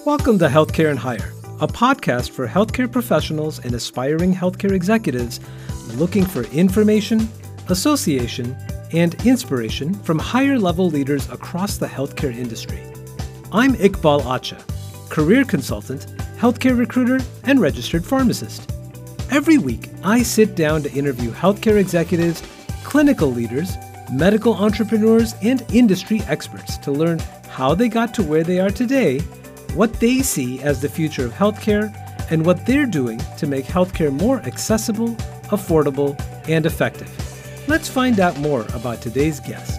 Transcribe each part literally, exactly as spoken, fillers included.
Welcome to Healthcare and Hire, a podcast for healthcare professionals and aspiring healthcare executives looking for information, association, and inspiration from higher-level leaders across the healthcare industry. I'm Iqbal Acha, career consultant, healthcare recruiter, and registered pharmacist. Every week, I sit down to interview healthcare executives, clinical leaders, medical entrepreneurs, and industry experts to learn how they got to where they are today, what they see as the future of healthcare, and what they're doing to make healthcare more accessible, affordable, and effective. Let's find out more about today's guest.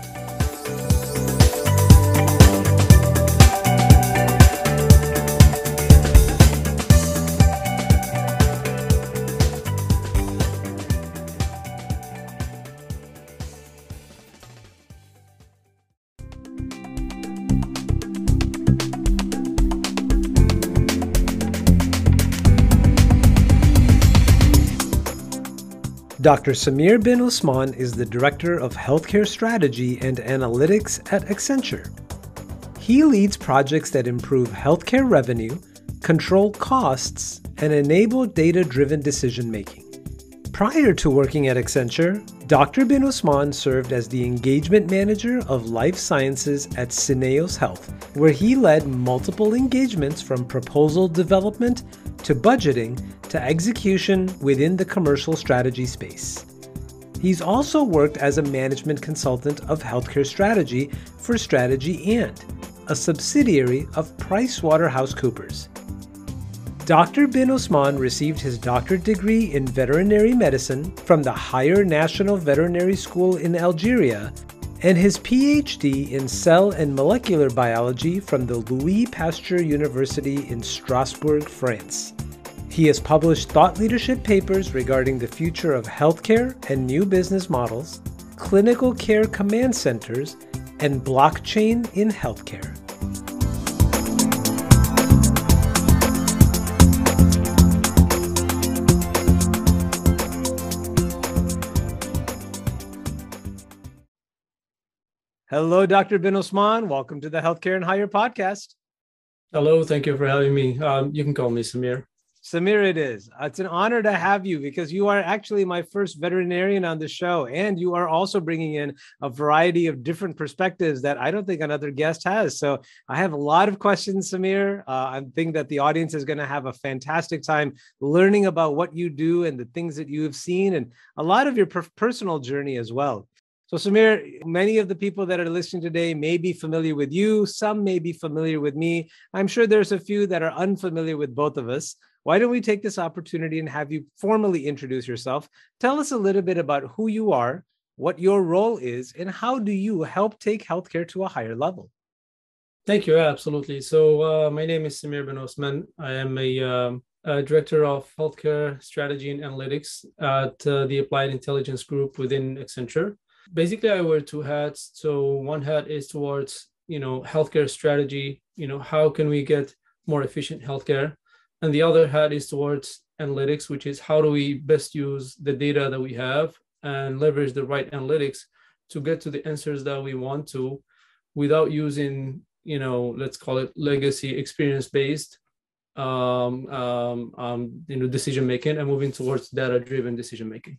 Doctor Samir bin Osman is the Director of Healthcare Strategy and Analytics at Accenture. He leads projects that improve healthcare revenue, control costs, and enable data-driven decision-making. Prior to working at Accenture, Doctor bin Osman served as the Engagement Manager of Life Sciences at Syneos Health, where he led multiple engagements from proposal development to budgeting to execution within the commercial strategy space. He's also worked as a management consultant of healthcare strategy for Strategy and, a subsidiary of PricewaterhouseCoopers. Doctor bin Osman received his doctorate degree in veterinary medicine from the Higher National Veterinary School in Algeria and his P H D in cell and molecular biology from the Louis Pasteur University in Strasbourg, France. He has published thought leadership papers regarding the future of healthcare and new business models, clinical care command centers, and blockchain in healthcare. Hello, Doctor bin Osman. Welcome to the Healthcare and Hire podcast. Hello, thank you for having me. Um, you can call me Samir. Samir, it is. It's an honor to have you because you are actually my first veterinarian on the show, and you are also bringing in a variety of different perspectives that I don't think another guest has. So I have a lot of questions, Samir. Uh, I think that the audience is going to have a fantastic time learning about what you do and the things that you have seen and a lot of your per- personal journey as well. So Samir, many of the people that are listening today may be familiar with you. Some may be familiar with me. I'm sure there's a few that are unfamiliar with both of us. Why don't we take this opportunity and have you formally introduce yourself? Tell us a little bit about who you are, what your role is, and how do you help take healthcare to a higher level? Thank you. Absolutely. So uh, my name is Samir bin Osman. I am a, um, a Director of Healthcare Strategy and Analytics at uh, the Applied Intelligence Group within Accenture. Basically, I wear two hats. So one hat is towards, you know, healthcare strategy, you know, how can we get more efficient healthcare? And the other hat is towards analytics, which is how do we best use the data that we have and leverage the right analytics to get to the answers that we want to without using, you know, let's call it legacy experience-based, um, um, um, you know, decision-making and moving towards data-driven decision-making.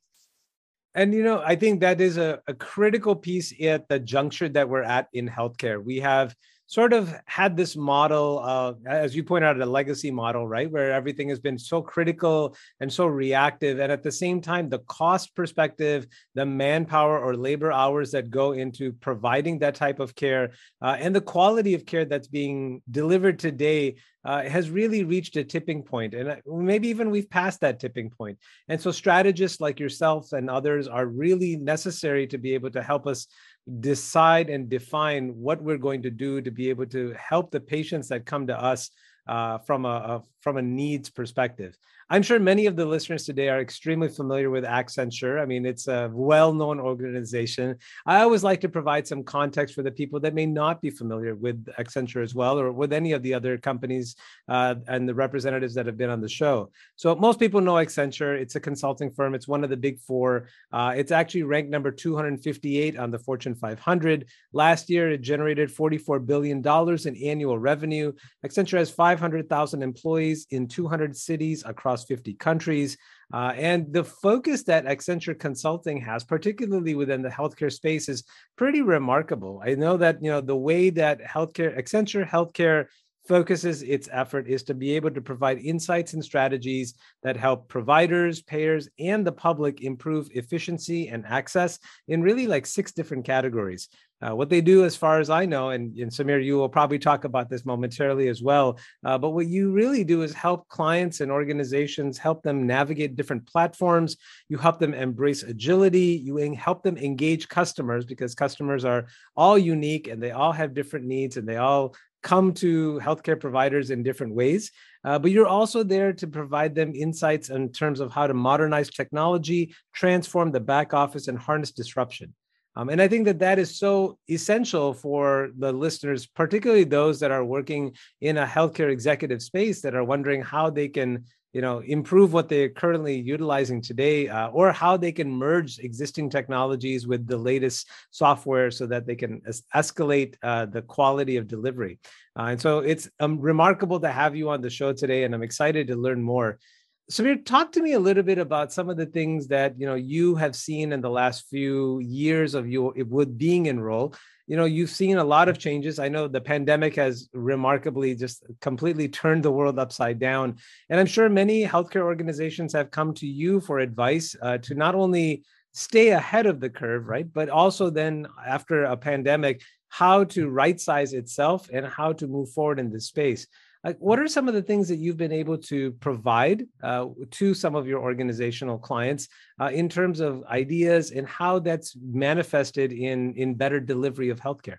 And, you know, I think that is a, a critical piece at the juncture that we're at in healthcare. We have sort of had this model of, as you point out, a legacy model, right? Where everything has been so critical and so reactive. And at the same time, the cost perspective, the manpower or labor hours that go into providing that type of care uh, and the quality of care that's being delivered today uh, has really reached a tipping point. And maybe even we've passed that tipping point. And so strategists like yourself and others are really necessary to be able to help us decide and define what we're going to do to be able to help the patients that come to us uh, from a, a from a needs perspective. I'm sure many of the listeners today are extremely familiar with Accenture. I mean, it's a well-known organization. I always like to provide some context for the people that may not be familiar with Accenture as well, or with any of the other companies uh, and the representatives that have been on the show. So most people know Accenture. It's a consulting firm. It's one of the big four. Uh, it's actually ranked number two hundred fifty-eight on the Fortune five hundred. Last year, it generated forty-four billion dollars in annual revenue. Accenture has five five hundred thousand employees in two hundred cities across fifty countries. Uh, and the focus that Accenture Consulting has, particularly within the healthcare space, is pretty remarkable. I know that, you know, the way that healthcare, Accenture Healthcare focuses its effort is to be able to provide insights and strategies that help providers, payers, and the public improve efficiency and access in really like six different categories. Uh, what they do, as far as I know, and, and Samir, you will probably talk about this momentarily as well, uh, but what you really do is help clients and organizations, help them navigate different platforms. You help them embrace agility. You help them engage customers, because customers are all unique and they all have different needs and they all come to healthcare providers in different ways. Uh, but you're also there to provide them insights in terms of how to modernize technology, transform the back office, and harness disruption. Um, and I think that that is so essential for the listeners, particularly those that are working in a healthcare executive space that are wondering how they can, you know, improve what they're currently utilizing today, uh, or how they can merge existing technologies with the latest software so that they can es- escalate uh, the quality of delivery. Uh, and so it's um, remarkable to have you on the show today, and I'm excited to learn more. Samir, talk to me a little bit about some of the things that, you know, you have seen in the last few years of you with being in role. You know, you've seen a lot of changes. I know the pandemic has remarkably just completely turned the world upside down. And I'm sure many healthcare organizations have come to you for advice uh, to not only stay ahead of the curve, right, but also then after a pandemic, how to right size itself and how to move forward in this space. Like, what are some of the things that you've been able to provide uh, to some of your organizational clients uh, in terms of ideas and how that's manifested in, in better delivery of healthcare?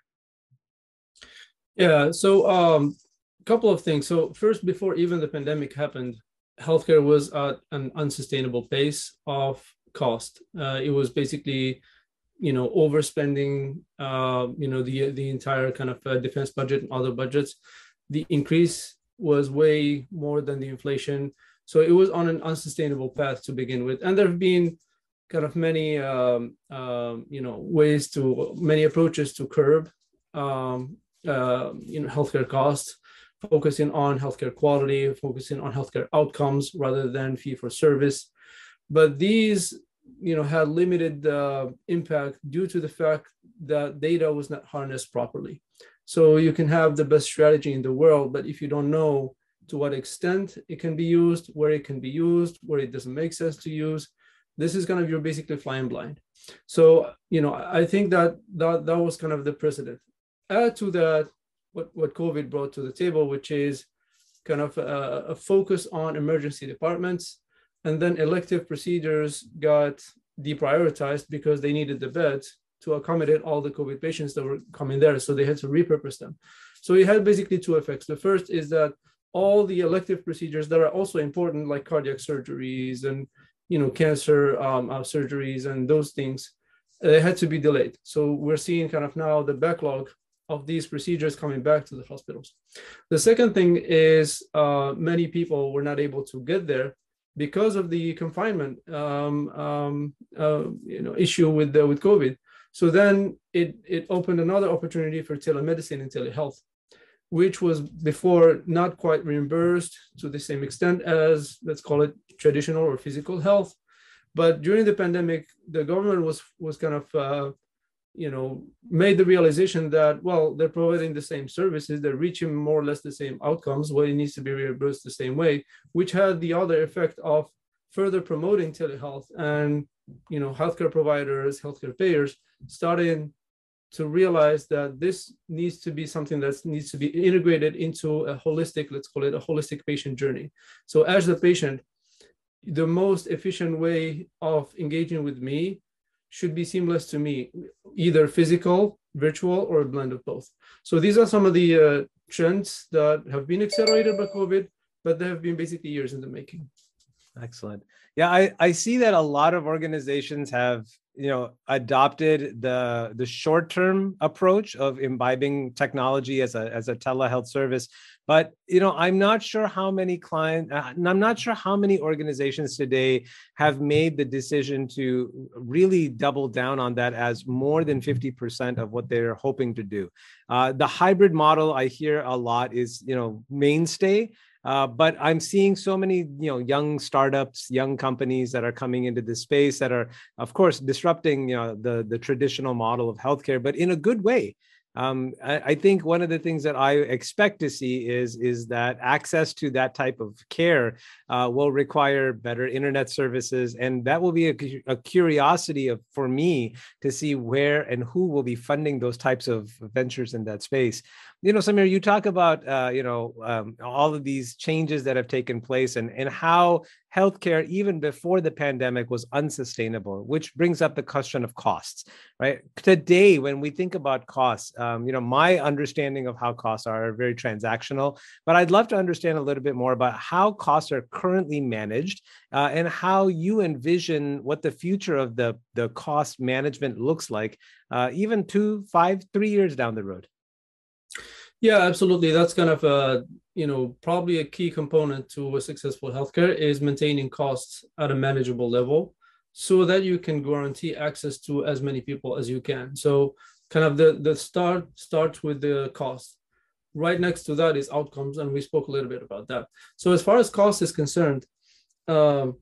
Yeah, so um, a couple of things. So first, before even the pandemic happened, healthcare was at an unsustainable pace of cost. Uh, it was basically, you know, overspending, uh, you know, the the entire kind of uh, defense budget and other budgets. The increase was way more than the inflation. So it was on an unsustainable path to begin with. And there have been kind of many, um, um, you know, ways to, many approaches to curb, um, uh, you know, healthcare costs, focusing on healthcare quality, focusing on healthcare outcomes rather than fee for service. But these, you know, had limited uh, impact due to the fact that data was not harnessed properly. So you can have the best strategy in the world, but if you don't know to what extent it can be used, where it can be used, where it doesn't make sense to use, this is kind of, you're basically flying blind. So, you know, I think that that, that was kind of the precedent. Add to that what, what COVID brought to the table, which is kind of a, a focus on emergency departments, and then elective procedures got deprioritized because they needed the beds to accommodate all the COVID patients that were coming there. So they had to repurpose them. So it had basically two effects. The first is that all the elective procedures that are also important, like cardiac surgeries and, you know, cancer um, uh, surgeries and those things, they had to be delayed. So we're seeing kind of now the backlog of these procedures coming back to the hospitals. The second thing is uh, many people were not able to get there because of the confinement um, um, uh, you know, issue with the, with COVID. So then it, it opened another opportunity for telemedicine and telehealth, which was before not quite reimbursed to the same extent as, let's call it, traditional or physical health. But during the pandemic, the government was, was kind of, uh, you know, made the realization that, well, they're providing the same services, they're reaching more or less the same outcomes, well, it needs to be reimbursed the same way, which had the other effect of further promoting telehealth. And, you know, healthcare providers, healthcare payers starting to realize that this needs to be something that needs to be integrated into a holistic, let's call it a holistic patient journey. So as the patient, the most efficient way of engaging with me should be seamless to me, either physical, virtual, or a blend of both. So these are some of the uh, trends that have been accelerated by COVID, but they have been basically years in the making. Excellent. Yeah, I, I see that a lot of organizations have, you know, adopted the the short-term approach of imbibing technology as a as a telehealth service. But, you know, I'm not sure how many clients, and I'm not sure how many organizations today have made the decision to really double down on that as more than fifty percent of what they're hoping to do. Uh, the hybrid model I hear a lot is, you know, mainstay. Uh, but I'm seeing so many, you know, young startups, young companies that are coming into this space that are, of course, disrupting, you know, the the traditional model of healthcare, but in a good way. Um, I, I think one of the things that I expect to see is is that access to that type of care uh, will require better internet services, and that will be a, a curiosity of for me to see where and who will be funding those types of ventures in that space. You know, Samir, you talk about uh, you know um, all of these changes that have taken place, and and how healthcare, even before the pandemic, was unsustainable, which brings up the question of costs, right? Today, when we think about costs, um, you know, my understanding of how costs are very transactional, but I'd love to understand a little bit more about how costs are currently managed uh, and how you envision what the future of the, the cost management looks like, uh, even two, five, three years down the road. Yeah, absolutely. That's kind of a, you know, probably a key component to a successful healthcare is maintaining costs at a manageable level so that you can guarantee access to as many people as you can. So kind of the, the start starts with the cost. Right next to that is outcomes, and we spoke a little bit about that. So as far as cost is concerned, um,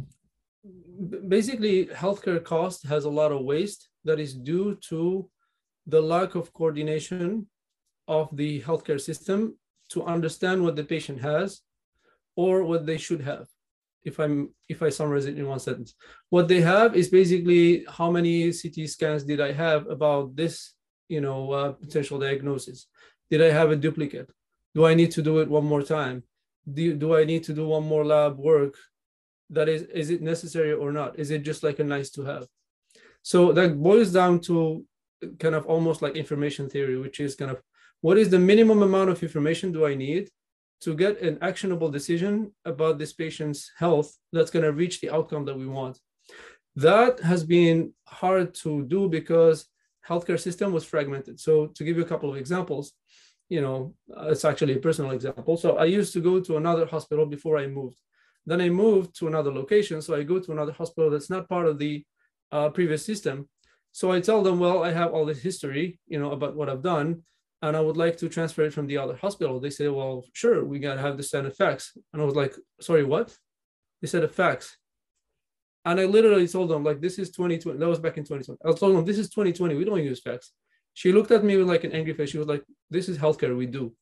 basically healthcare cost has a lot of waste that is due to the lack of coordination of the healthcare system to understand what the patient has or what they should have. If I'm if I summarize it in one sentence, what they have is basically how many C T scans did I have about this, you know, uh, potential diagnosis? Did I have a duplicate? Do I need to do it one more time? Do, do I need to do one more lab work? That is, is it necessary or not? Is it just like a nice to have? So that boils down to kind of almost like information theory, which is kind of what is the minimum amount of information do I need to get an actionable decision about this patient's health that's going to reach the outcome that we want? That has been hard to do because healthcare system was fragmented. So to give you a couple of examples, you know, it's actually a personal example. So I used to go to another hospital before I moved. Then I moved to another location. So I go to another hospital that's not part of the uh, previous system. So I tell them, well, I have all this history, you know, about what I've done, and I would like to transfer it from the other hospital. They say, well, sure, we got to have the standard fax. And I was like, sorry, what? They said a fax. And I literally told them, like, this is twenty twenty. That was back in twenty twenty. I told them, this is twenty twenty. We don't use fax. She looked at me with like an angry face. She was like, this is healthcare. We do.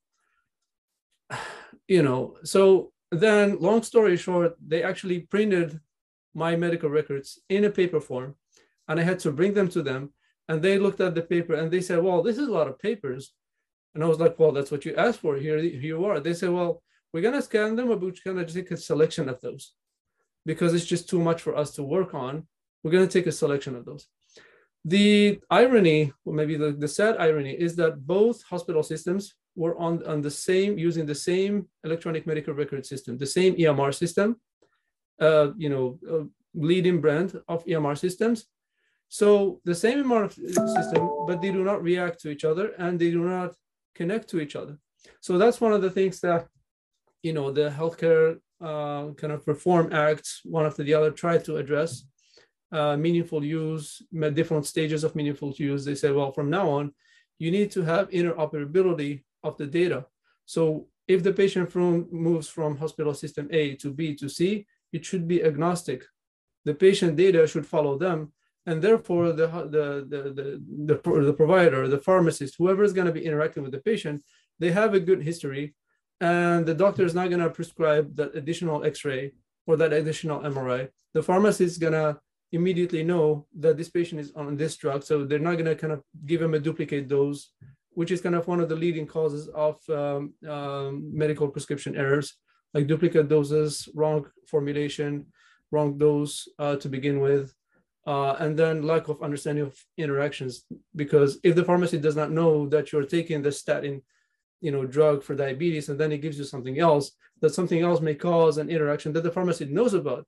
You know, so then long story short, they actually printed my medical records in a paper form, and I had to bring them to them. And they looked at the paper and they said, well, this is a lot of papers. And I was like, well, that's what you asked for. Here, here you are. They said, well, we're going to scan them, but we're going to take a selection of those because it's just too much for us to work on. We're going to take a selection of those. The irony, or maybe the, the sad irony, is that both hospital systems were on, on the same, using the same electronic medical record system, the same E M R system, uh, you know, uh, leading brand of E M R systems. So the same E M R system, but they do not react to each other and they do not connect to each other. So that's one of the things that, you know, the healthcare uh, kind of reform acts, one after the other, try to address. Uh, meaningful use, different stages of meaningful use. They say, well, from now on, you need to have interoperability of the data. So if the patient from, moves from hospital system A to B to C, it should be agnostic. The patient data should follow them. And therefore, the, the, the, the, the, the provider, the pharmacist, whoever is going to be interacting with the patient, they have a good history. And the doctor is not going to prescribe that additional X-ray or that additional M R I. The pharmacist is going to immediately know that this patient is on this drug. So they're not going to kind of give him a duplicate dose, which is kind of one of the leading causes of um, um, medical prescription errors, like duplicate doses, wrong formulation, wrong dose uh, to begin with, uh, and then lack of understanding of interactions. Because if the pharmacy does not know that you're taking the statin, you know, drug for diabetes, and then it gives you something else, that something else may cause an interaction that the pharmacy knows about,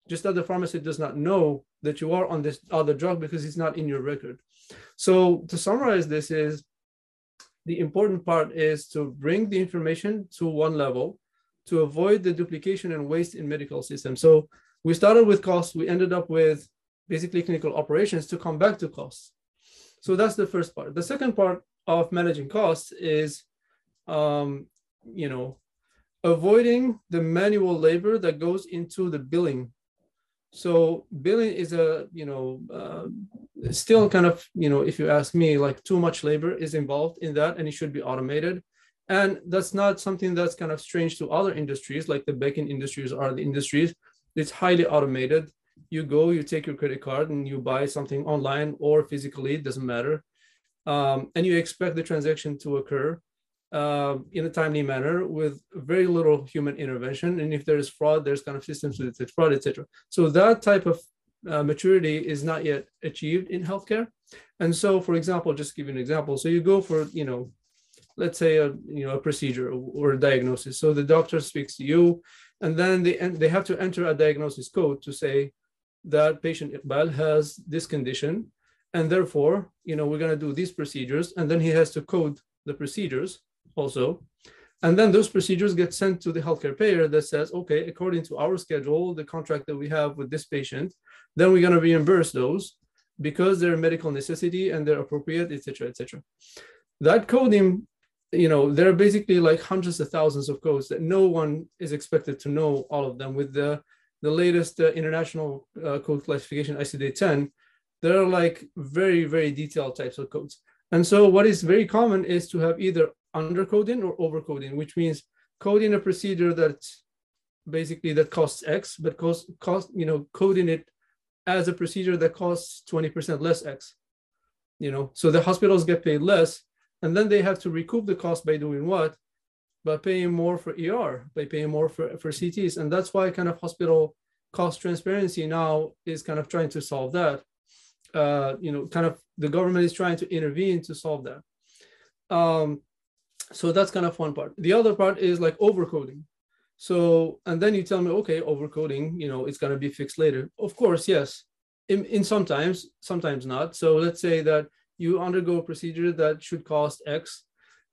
just that the pharmacy does not know that you are on this other drug because it's not in your record. So to summarize this is, the important part is to bring the information to one level to avoid the duplication and waste in medical systems. So we started with costs, we ended up with basically clinical operations to come back to costs. So that's the first part. The second part of managing costs is, um, you know, avoiding the manual labor that goes into the billing. So billing is a, you know, uh, still kind of, you know, if you ask me, like too much labor is involved in that and it should be automated. And that's not something that's kind of strange to other industries, like the back-end industries are the industries. It's highly automated. You go, you take your credit card and you buy something online or physically, it doesn't matter. Um, and you expect the transaction to occur uh, in a timely manner with very little human intervention. And if there's fraud, there's kind of systems to detect fraud, et cetera. So that type of uh, maturity is not yet achieved in healthcare. And so, for example, just give you an example. So you go for, you know, let's say a, you know, a procedure or a diagnosis. So the doctor speaks to you, and then they, they have to enter a diagnosis code to say that patient Iqbal has this condition, and therefore, you know, we're going to do these procedures. And then he has to code the procedures also. And then those procedures get sent to the healthcare payer that says, okay, according to our schedule, the contract that we have with this patient, then we're going to reimburse those because they're a medical necessity and they're appropriate, et cetera, et cetera. That coding, you know, there are basically like hundreds of thousands of codes that no one is expected to know all of them. With the, the latest uh, international uh, code classification, I C D ten, there are like very, very detailed types of codes. And so what is very common is to have either undercoding or overcoding, which means coding a procedure that's basically that costs X, but cost, cost you know, coding it as a procedure that costs twenty percent less X. You know, so the hospitals get paid less, and then they have to recoup the cost by doing what? By paying more for E R, by paying more for, for C Ts. And that's why kind of hospital cost transparency now is kind of trying to solve that. Uh, you know, kind of the government is trying to intervene to solve that. Um, so that's kind of one part. The other part is like overcoding. So, and then you tell me, okay, overcoding, you know, it's going to be fixed later. Of course, yes. In, in sometimes, sometimes not. So let's say that you undergo a procedure that should cost X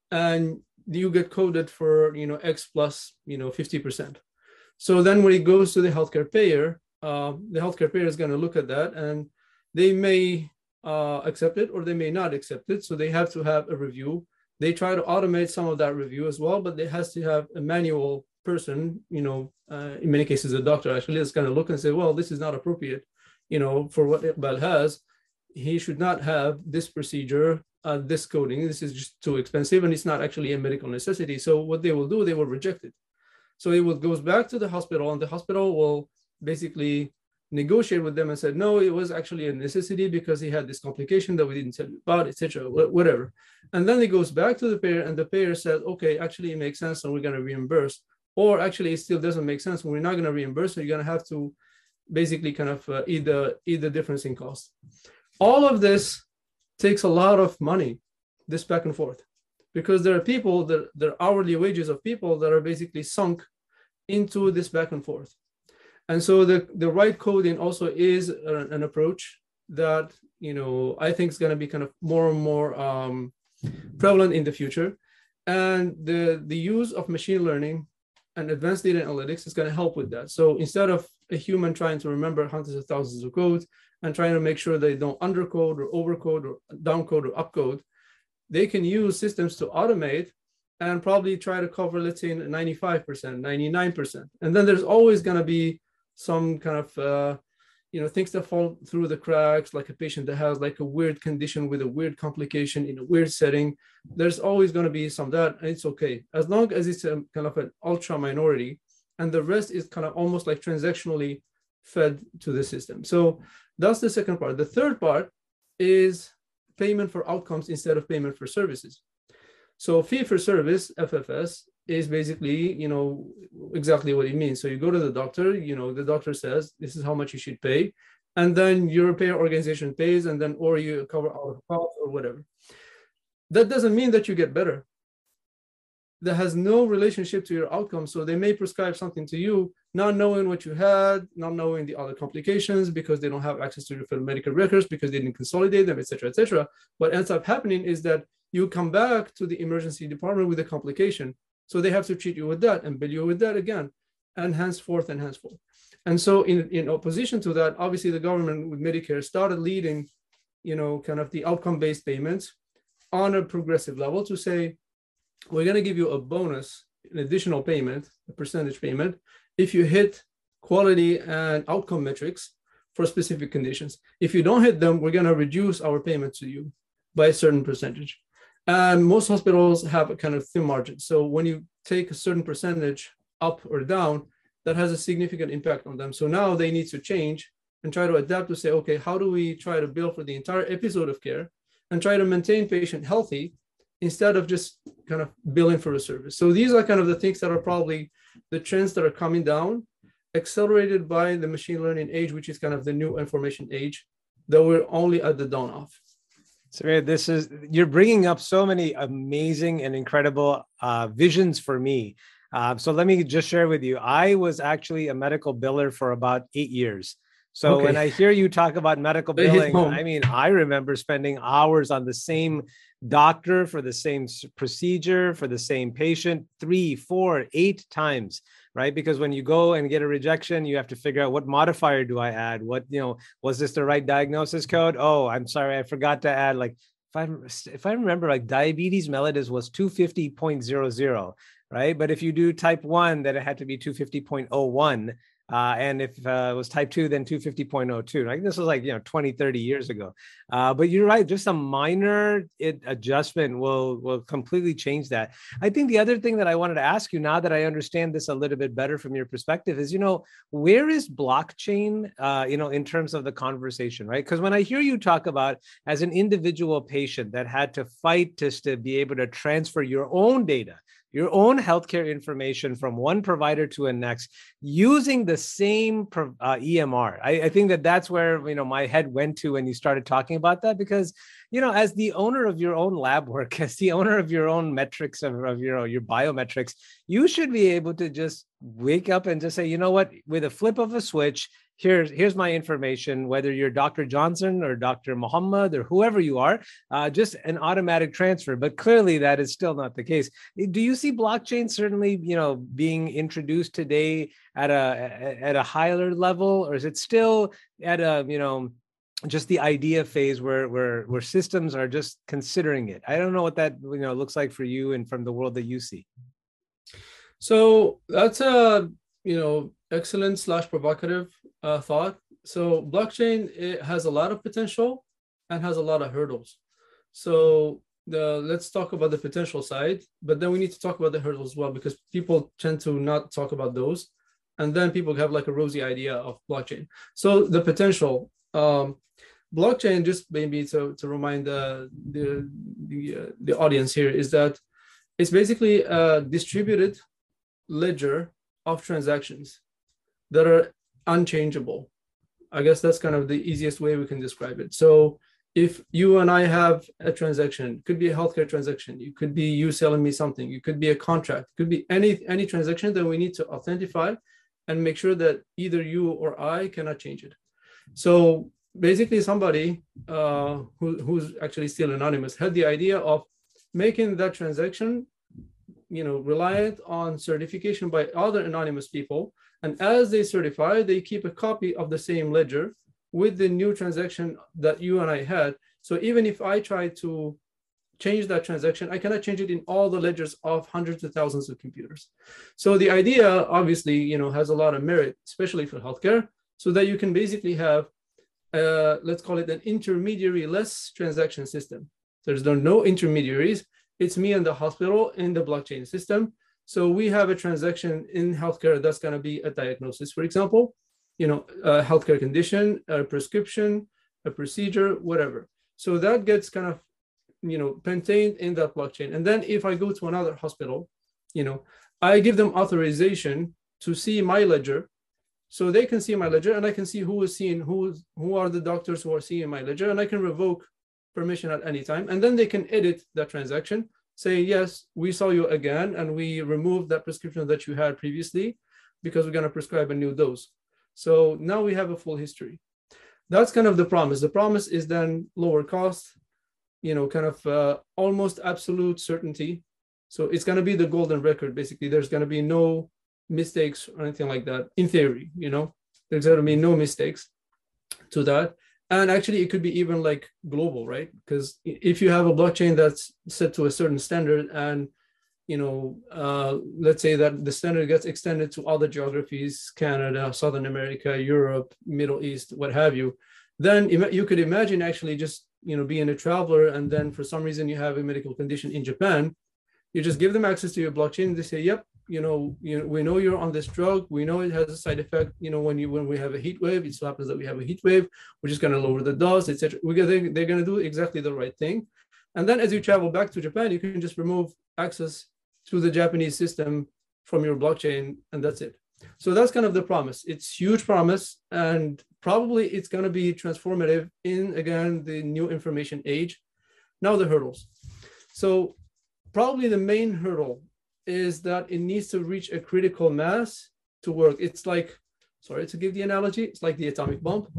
and you get coded for, you know, X plus, you know, fifty percent. So then when it goes to the healthcare payer, uh, the healthcare payer is going to look at that and they may uh, accept it or they may not accept it. So they have to have a review. They try to automate some of that review as well, but it has to have a manual person, you know, uh, in many cases, a doctor actually is going to look and say, well, this is not appropriate, you know, for what Iqbal has. He should not have this procedure, uh, this coding. This is just too expensive and it's not actually a medical necessity. So what they will do, they will reject it. So it will goes back to the hospital and the hospital will basically negotiate with them and said, no, it was actually a necessity because he had this complication that we didn't tell you about, et cetera, whatever. And then it goes back to the payer and the payer said, okay, actually it makes sense and we're going to reimburse. Or actually it still doesn't make sense and we're not going to reimburse. So you're going to have to basically kind of uh, eat, the, eat the difference in cost. All of this takes a lot of money, this back and forth, because there are people, that there are hourly wages of people that are basically sunk into this back and forth. And so the, the right coding also is an, an approach that, you know, I think is going to be kind of more and more um, prevalent in the future. And the, the use of machine learning and advanced data analytics is going to help with that. So instead of a human trying to remember hundreds of thousands of codes and trying to make sure they don't undercode or overcode or downcode or upcode, they can use systems to automate and probably try to cover, let's say, ninety-five percent, ninety-nine percent. And then there's always going to be some kind of, uh, you know, things that fall through the cracks, like a patient that has like a weird condition with a weird complication in a weird setting. There's always going to be some of that, and it's okay. As long as it's a kind of an ultra minority, and the rest is kind of almost like transactionally fed to the system. So that's the second part. The third part is payment for outcomes instead of payment for services. So fee for service, F F S, is basically, you know, exactly what it means. So you go to the doctor, you know, the doctor says, this is how much you should pay. And then your payer organization pays, and then, or you cover out of cost or whatever. That doesn't mean that you get better. That has no relationship to your outcome. So they may prescribe something to you, not knowing what you had, not knowing the other complications because they don't have access to your medical records because they didn't consolidate them, et cetera, et cetera. What ends up happening is that you come back to the emergency department with a complication. So they have to treat you with that and bill you with that again, and henceforth and henceforth. And so in, in opposition to that, obviously the government with Medicare started leading, you know, kind of the outcome-based payments on a progressive level to say, we're going to give you a bonus, an additional payment, a percentage payment, if you hit quality and outcome metrics for specific conditions. If you don't hit them, we're going to reduce our payment to you by a certain percentage. And most hospitals have a kind of thin margin. So when you take a certain percentage up or down, that has a significant impact on them. So now they need to change and try to adapt to say, okay, how do we try to bill for the entire episode of care and try to maintain patient healthy instead of just kind of billing for a service? So these are kind of the things that are probably the trends that are coming down, accelerated by the machine learning age, which is kind of the new information age that we're only at the dawn of. So this is, you're bringing up so many amazing and incredible uh, visions for me. Uh, so let me just share with you, I was actually a medical biller for about eight years. So okay. When I hear you talk about medical billing, I mean, I remember spending hours on the same doctor for the same procedure for the same patient, three, four, eight times, right? Because when you go and get a rejection, you have to figure out what modifier do I add? What, you know, was this the right diagnosis code? Oh, I'm sorry, I forgot to add, like, if I if I remember, like diabetes mellitus was two fifty point zero zero, right? But if you do type one, then it had to be two fifty point zero one. Uh, and if uh, it was type two, then two fifty point zero two. Like this was like, you know, twenty, thirty years ago. Uh, but you're right, just a minor it, adjustment will, will completely change that. I think the other thing that I wanted to ask you, now that I understand this a little bit better from your perspective, is, you know, where is blockchain, uh, you know, in terms of the conversation, right? Because when I hear you talk about as an individual patient that had to fight just to be able to transfer your own data, your own healthcare information from one provider to a next using the same uh, E M R. I, I think that that's where, you know, my head went to when you started talking about that, because, you know, as the owner of your own lab work, as the owner of your own metrics of, of you know, your biometrics, you should be able to just wake up and just say, you know what, with a flip of a switch, Here's, here's my information, whether you're Doctor Johnson or Doctor Muhammad or whoever you are, uh, just an automatic transfer. But clearly that is still not the case. Do you see blockchain certainly, you know, being introduced today at a, at a higher level, or is it still at a, you know, just the idea phase where, where, where systems are just considering it? I don't know what that, you know, looks like for you and from the world that you see. So that's a, you know, excellent slash provocative uh, thought. So blockchain, it has a lot of potential and has a lot of hurdles. So the let's talk about the potential side, but then we need to talk about the hurdles as well, because people tend to not talk about those. And then people have like a rosy idea of blockchain. So the potential, um, blockchain, just maybe to, to remind the, the, the, uh, the audience here, is that it's basically a distributed ledger of transactions that are unchangeable. I guess that's kind of the easiest way we can describe it. So if you and I have a transaction, it could be a healthcare transaction, it could be you selling me something, it could be a contract, it could be any, any transaction that we need to authentify and make sure that either you or I cannot change it. So basically somebody uh, who, who's actually still anonymous had the idea of making that transaction, you know, reliant on certification by other anonymous people. And as they certify, they keep a copy of the same ledger with the new transaction that you and I had. So even if I try to change that transaction, I cannot change it in all the ledgers of hundreds of thousands of computers. So the idea obviously, you know, has a lot of merit, especially for healthcare, so that you can basically have, uh, let's call it an intermediary-less transaction system. There's no, no intermediaries. It's me and the hospital in the blockchain system. So we have a transaction in healthcare that's going to be a diagnosis, for example, you know, a healthcare condition, a prescription, a procedure, whatever. So that gets kind of, you know, contained in that blockchain. And then if I go to another hospital, you know, I give them authorization to see my ledger, so they can see my ledger, and I can see who is seeing, who, who are the doctors who are seeing my ledger, and I can revoke permission at any time. And then they can edit that transaction, say, yes, we saw you again, and we removed that prescription that you had previously. because we're going to prescribe a new dose. So now we have a full history. That's kind of the promise. The promise is then lower cost, you know, kind of uh, almost absolute certainty. So it's going to be the golden record, basically. There's going to be no mistakes or anything like that, in theory, you know, there's going to be no mistakes to that. And actually, it could be even like global, right? Because if you have a blockchain that's set to a certain standard and, you know, uh, let's say that the standard gets extended to other geographies, Canada, Southern America, Europe, Middle East, what have you, then you could imagine actually just, you know, being a traveler, and then for some reason you have a medical condition in Japan, you just give them access to your blockchain. They say, yep, you know, you know, we know you're on this drug. We know it has a side effect. You know, when you when we have a heat wave, it so happens that we have a heat wave. We're just going to lower the dose, et cetera. We're gonna, they're going to do exactly the right thing. And then as you travel back to Japan, you can just remove access to the Japanese system from your blockchain, and that's it. So that's kind of the promise. It's huge promise, and probably it's going to be transformative in, again, the new information age. Now the hurdles. So probably the main hurdle is that it needs to reach a critical mass to work. It's like, sorry to give the analogy, it's like the atomic bomb.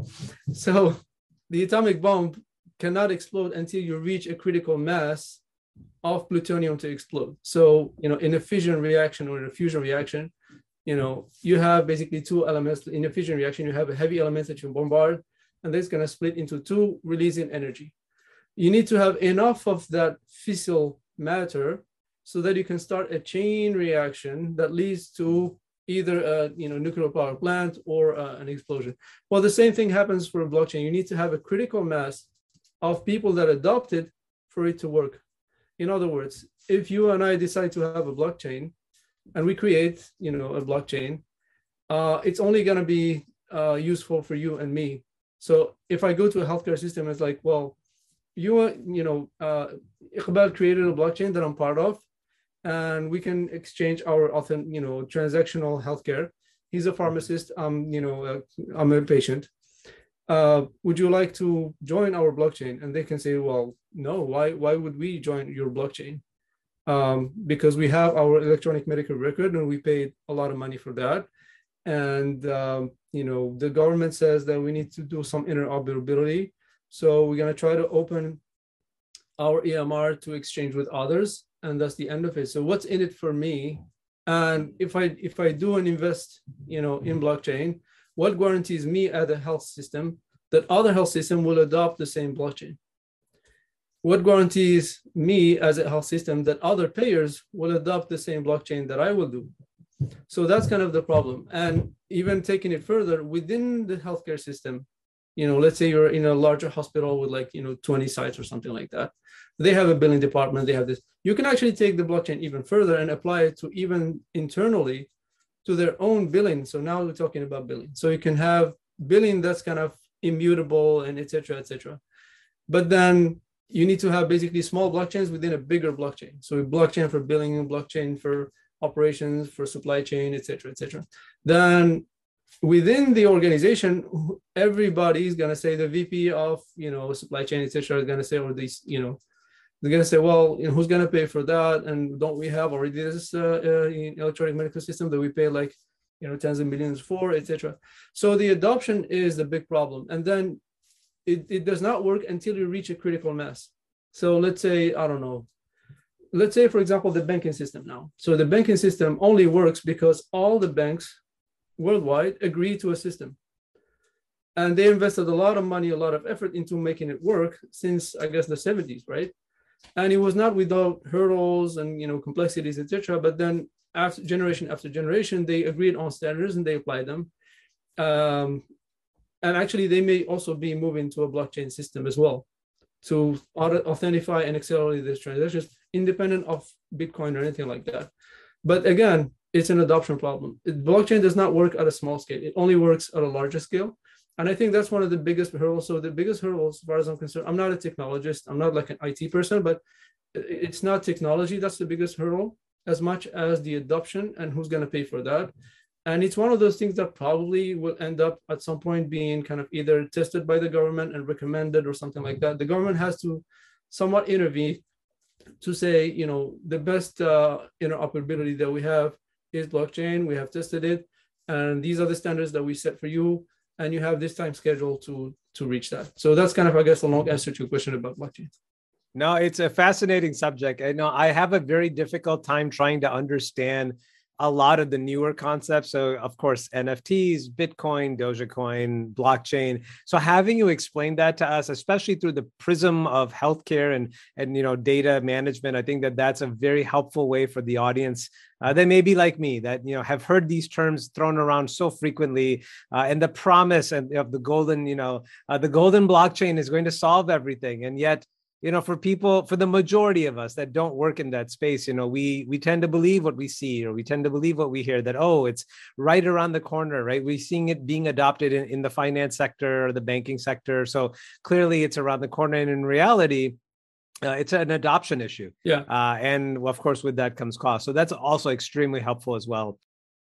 So the atomic bomb cannot explode until you reach a critical mass of plutonium to explode. So, you know, in a fission reaction or in a fusion reaction, you know, you have basically two elements. In a fission reaction, you have a heavy element that you bombard, and that's going to split into two, releasing energy. You need to have enough of that fissile matter so that you can start a chain reaction that leads to either a you know nuclear power plant or uh, an explosion. Well, the same thing happens for a blockchain. You need to have a critical mass of people that adopt it for it to work. In other words, if you and I decide to have a blockchain and we create you know a blockchain, uh, it's only going to be uh, useful for you and me. So if I go to a healthcare system, it's like, well, you you know uh, Iqbal created a blockchain that I'm part of, and we can exchange our authentic, you know, transactional healthcare. He's a pharmacist. I'm, you know, uh, I'm a patient. Uh, would you like to join our blockchain? And they can say, well, no. Why? Why would we join your blockchain? Um, because we have our electronic medical record, and we paid a lot of money for that. And um, you know, the government says that we need to do some interoperability. So we're gonna try to open our E M R to exchange with others, and that's the end of it. So what's in it for me? And if I if I do and invest, you know, in blockchain, what guarantees me as a health system that other health system will adopt the same blockchain? What guarantees me as a health system that other payers will adopt the same blockchain that I will do? So that's kind of the problem. And even taking it further within the healthcare system, you know, let's say you're in a larger hospital with like, you know, twenty sites or something like that. They have a billing department, they have this. You can actually take the blockchain even further and apply it to even internally to their own billing. So now we're talking about billing. So you can have billing that's kind of immutable and et cetera, et cetera. But then you need to have basically small blockchains within a bigger blockchain. So a blockchain for billing, blockchain for operations, for supply chain, et cetera, et cetera. Then within the organization, everybody is going to say the V P of, you know, supply chain, et cetera, is going to say, or these, you know, they're going to say, well, you know, who's going to pay for that? And don't we have already this uh, uh, electronic medical system that we pay like, you know, tens of millions for, et cetera. So the adoption is the big problem. And then it, it does not work until you reach a critical mass. So let's say, I don't know, let's say, for example, the banking system now. So the banking system only works because all the banks worldwide agree to a system. And they invested a lot of money, a lot of effort into making it work since, I guess, the seventies, right? And it was not without hurdles and, you know, complexities, et cetera. But then after generation after generation, they agreed on standards and they applied them. Um, and actually, they may also be moving to a blockchain system as well to authentify and accelerate these transactions, independent of Bitcoin or anything like that. But again, it's an adoption problem. It, blockchain does not work at a small scale. It only works at a larger scale. And I think that's one of the biggest hurdles. So the biggest hurdles, as far as I'm concerned, I'm not a technologist. I'm not like an I T person, but it's not technology that's the biggest hurdle as much as the adoption and who's going to pay for that. And it's one of those things that probably will end up at some point being kind of either tested by the government and recommended or something like that. The government has to somewhat intervene to say, you know, the best uh, interoperability that we have is blockchain. We have tested it. and these are the standards that we set for you, and you have this time schedule to to reach that. So that's kind of, I guess, a long answer to your question about blockchain. No, it's a fascinating subject. I know I have a very difficult time trying to understand a lot of the newer concepts. So of course, N F Ts, Bitcoin, Dogecoin, blockchain. So having you explain that to us, especially through the prism of healthcare and, and you know, data management, I think that that's a very helpful way for the audience uh, that may be like me, that you know have heard these terms thrown around so frequently, uh, and the promise and of the golden, you know, uh, the golden blockchain is going to solve everything, and yet, you know, for people, for the majority of us that don't work in that space, you know, we we tend to believe what we see, or we tend to believe what we hear, that, oh, it's right around the corner, right? We're seeing it being adopted in, in the finance sector or the banking sector. So clearly it's around the corner. And in reality, uh, it's an adoption issue. Yeah. Uh, and of course, with that comes cost. So that's also extremely helpful as well.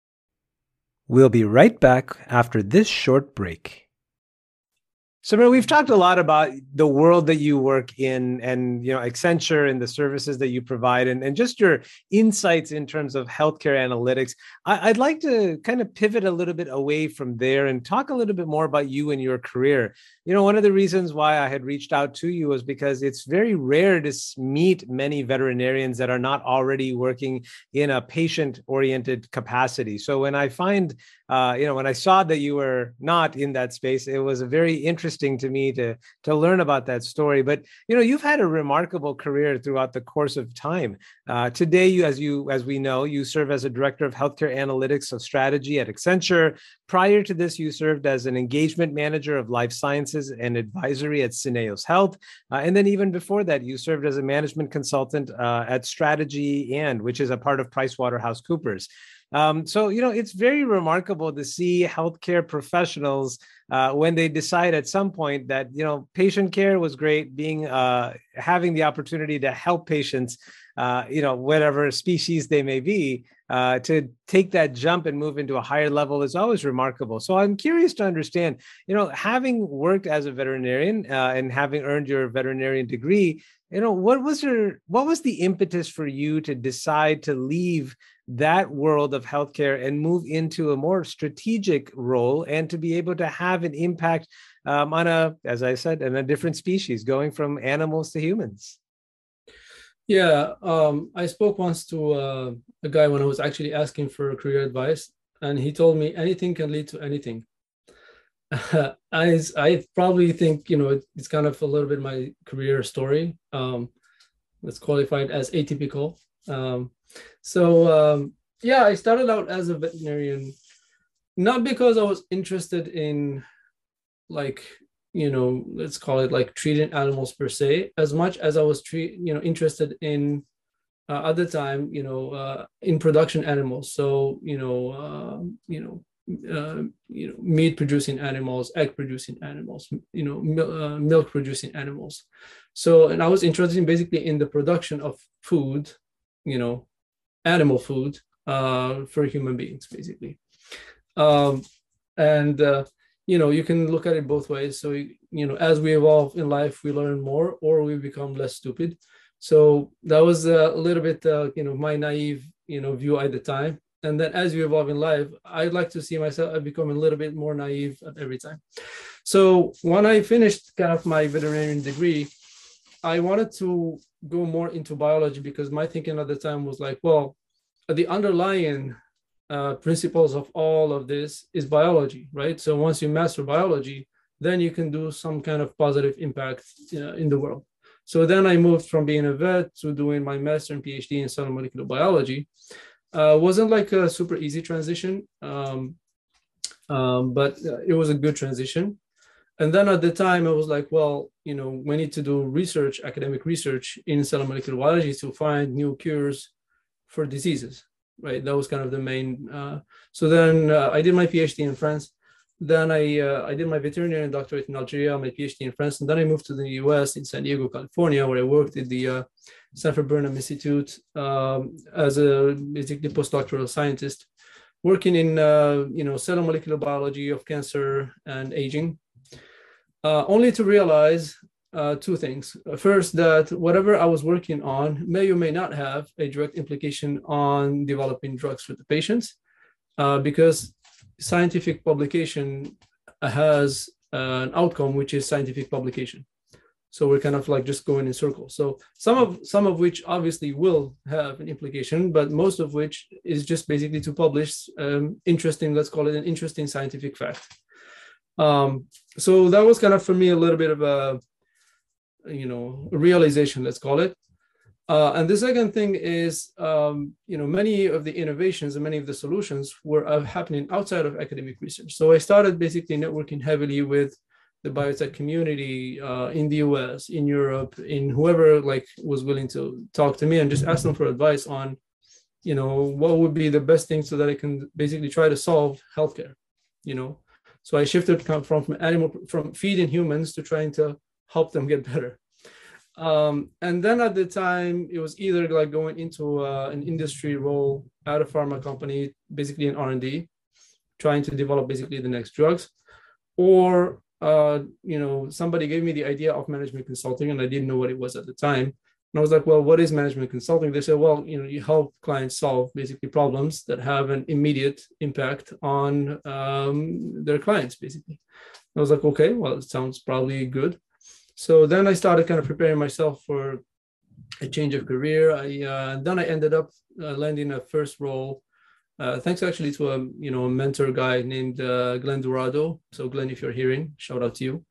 We'll be right back after this short break. Samir, we've talked a lot about the world that you work in, and you know Accenture and the services that you provide, and, and just your insights in terms of healthcare analytics. I, I'd like to kind of pivot a little bit away from there and talk a little bit more about you and your career. You know, one of the reasons why I had reached out to you was because it's very rare to meet many veterinarians that are not already working in a patient-oriented capacity. So when I find, uh, you know, when I saw that you were not in that space, it was a very interesting to me to to learn about that story. But you know, you've had a remarkable career throughout the course of time. Uh, today, you, as you as we know, you serve as a director of healthcare analytics of strategy at Accenture. Prior to this, you served as an engagement manager of life sciences and advisory at Syneos Health, uh, and then even before that, you served as a management consultant uh, at Strategy and, which is a part of PricewaterhouseCoopers. Um, so, you know, it's very remarkable to see healthcare professionals uh, when they decide at some point that, you know, patient care was great, being uh, having the opportunity to help patients, uh, you know, whatever species they may be, uh, to take that jump and move into a higher level is always remarkable. So I'm curious to understand, you know, having worked as a veterinarian uh, and having earned your veterinarian degree, you know, what was your, what was the impetus for you to decide to leave that world of healthcare and move into a more strategic role and to be able to have an impact um, on a, as I said, in a different species, going from animals to humans? Yeah, um, I spoke once to uh, a guy when I was actually asking for career advice, and he told me anything can lead to anything. I, I probably think, you know, it's kind of a little bit my career story. Um, let's qualify it as atypical. Um, so, um, yeah, I started out as a veterinarian, not because I was interested in, like, you know, let's call it like treating animals per se, as much as I was treat, you know, interested in, uh, at the time, you know, uh, in production animals. So, you know, uh, you know, Uh, you know, meat producing animals, egg producing animals, you know, mil- uh, milk producing animals. So, and I was interested in basically in the production of food, you know, animal food uh, for human beings, basically. Um, and, uh, you know, you can look at it both ways. So, you know, as we evolve in life, we learn more or we become less stupid. So that was a little bit, uh, you know, my naive, you know, view at the time. And then as you evolve in life, I'd like to see myself become a little bit more naive at every time. So when I finished kind of my veterinarian degree, I wanted to go more into biology because my thinking at the time was like, well, the underlying uh, principles of all of this is biology, right? So once you master biology, then you can do some kind of positive impact uh, in the world. So then I moved from being a vet to doing my master and PhD in cell and molecular biology. Uh, wasn't like a super easy transition, um, um, but it was a good transition. And then at the time, I was like, well, you know, we need to do research, academic research in cell and molecular biology to find new cures for diseases, right? That was kind of the main. Uh, so then uh, I did my PhD in France. Then I uh, I did my veterinarian doctorate in Algeria, my PhD in France, and then I moved to the U S in San Diego, California, where I worked at the uh, Sanford Burnham Institute um, as a basically postdoctoral scientist, working in uh, you know cell and molecular biology of cancer and aging. Uh, only to realize uh, two things. First, that whatever I was working on may or may not have a direct implication on developing drugs for the patients, uh, because scientific publication has an outcome, which is scientific publication. So we're kind of like just going in circles. So some of some of which obviously will have an implication, but most of which is just basically to publish um, interesting, let's call it an interesting scientific fact. Um, so that was kind of for me a little bit of a, you know, a realization, let's call it. Uh, and the second thing is, um, you know, many of the innovations and many of the solutions were uh, happening outside of academic research. So I started basically networking heavily with the biotech community uh, in the U S, in Europe, in whoever like was willing to talk to me, and just ask them for advice on, you know, what would be the best thing so that I can basically try to solve healthcare, you know. So I shifted from, from animal, from feeding humans to trying to help them get better. Um, and then at the time, it was either like going into uh, an industry role at a pharma company, basically in R and D, trying to develop basically the next drugs, or uh, you know, somebody gave me the idea of management consulting, and I didn't know what it was at the time. And I was like, well, what is management consulting? They said, well, you know, you help clients solve basically problems that have an immediate impact on um, their clients, basically. I was like, okay, well, it sounds probably good. So then I started kind of preparing myself for a change of career. I uh, then I ended up uh, landing a first role, uh, thanks actually to a you know a mentor guy named uh, Glenn Dorado. So Glenn, if you're hearing, shout out to you.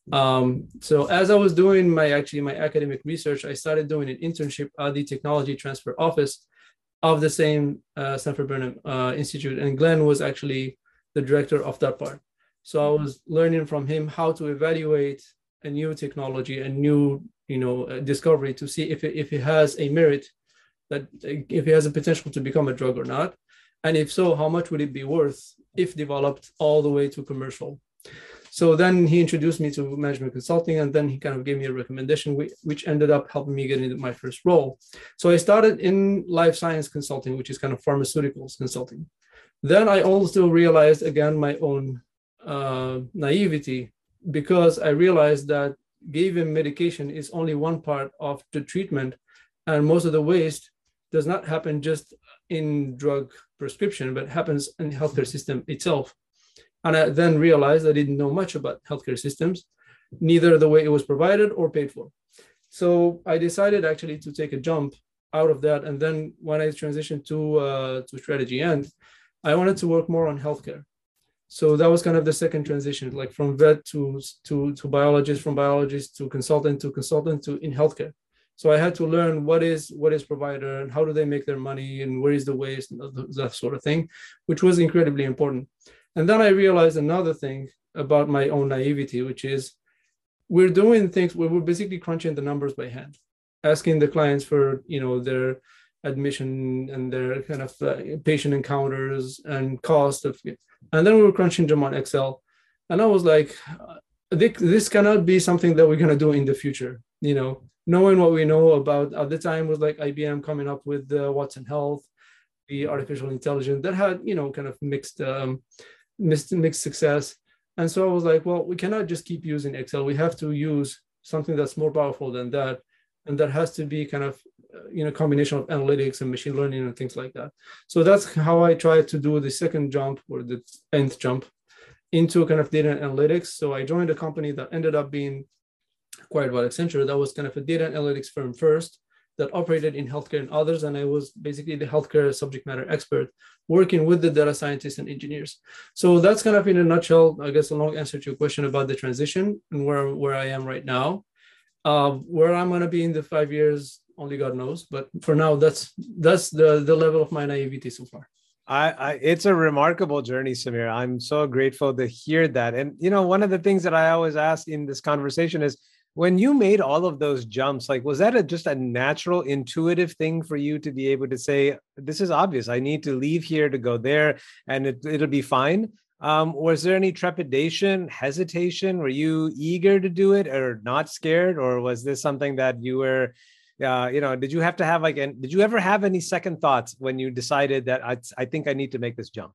Um, so as I was doing my actually my academic research, I started doing an internship at the Technology Transfer Office of the same uh, Sanford Burnham uh, Institute, and Glenn was actually the director of that part. So I was learning from him how to evaluate a new technology, a new, you know, discovery to see if it, if it has a merit, that if it has a potential to become a drug or not. And if so, how much would it be worth if developed all the way to commercial? So then he introduced me to management consulting, and then he kind of gave me a recommendation, which ended up helping me get into my first role. So I started in life science consulting, which is kind of pharmaceuticals consulting. Then I also realized, again, my own uh, naivety, because I realized that giving medication is only one part of the treatment, and most of the waste does not happen just in drug prescription, but happens in the healthcare system itself. And I then realized I didn't know much about healthcare systems, neither the way it was provided or paid for. So I decided actually to take a jump out of that. And then when I transitioned to, uh, to Strategy and I wanted to work more on healthcare. So that was kind of the second transition, like from vet to, to, to biologist, from biologist to consultant to consultant to in healthcare. So I had to learn what is what is provider and how do they make their money and where is the waste and that sort of thing, which was incredibly important. And then I realized another thing about my own naivety, which is we're doing things where we're basically crunching the numbers by hand, asking the clients for, you know, their admission and their kind of uh, patient encounters and cost of it. And then we were crunching them on Excel. And I was like, this cannot be something that we're going to do in the future. You know, knowing what we know about at the time was like I B M coming up with uh, Watson Health, the artificial intelligence that had, you know, kind of mixed, um, mixed, mixed success. And so I was like, well, we cannot just keep using Excel. We have to use something that's more powerful than that. And that has to be kind of, you know, combination of analytics and machine learning and things like that. So that's how I tried to do the second jump or the nth jump into kind of data analytics. So I joined a company that ended up being acquired by Accenture. That was kind of a data analytics firm first that operated in healthcare and others. And I was basically the healthcare subject matter expert working with the data scientists and engineers. So that's kind of in a nutshell, I guess, a long answer to your question about the transition and where, where I am right now. Uh, where I'm going to be in the five years, only God knows. But for now, that's that's the, the level of my naivety so far. I, I, it's a remarkable journey, Samir. I'm so grateful to hear that. And, you know, one of the things that I always ask in this conversation is, when you made all of those jumps, like, was that a, just a natural, intuitive thing for you to be able to say, this is obvious, I need to leave here to go there and it, it'll be fine? Um, was there any trepidation, hesitation? Were you eager to do it or not scared? Or was this something that you were, uh, you know, did you have to have like, an, did you ever have any second thoughts when you decided that I, I think I need to make this jump?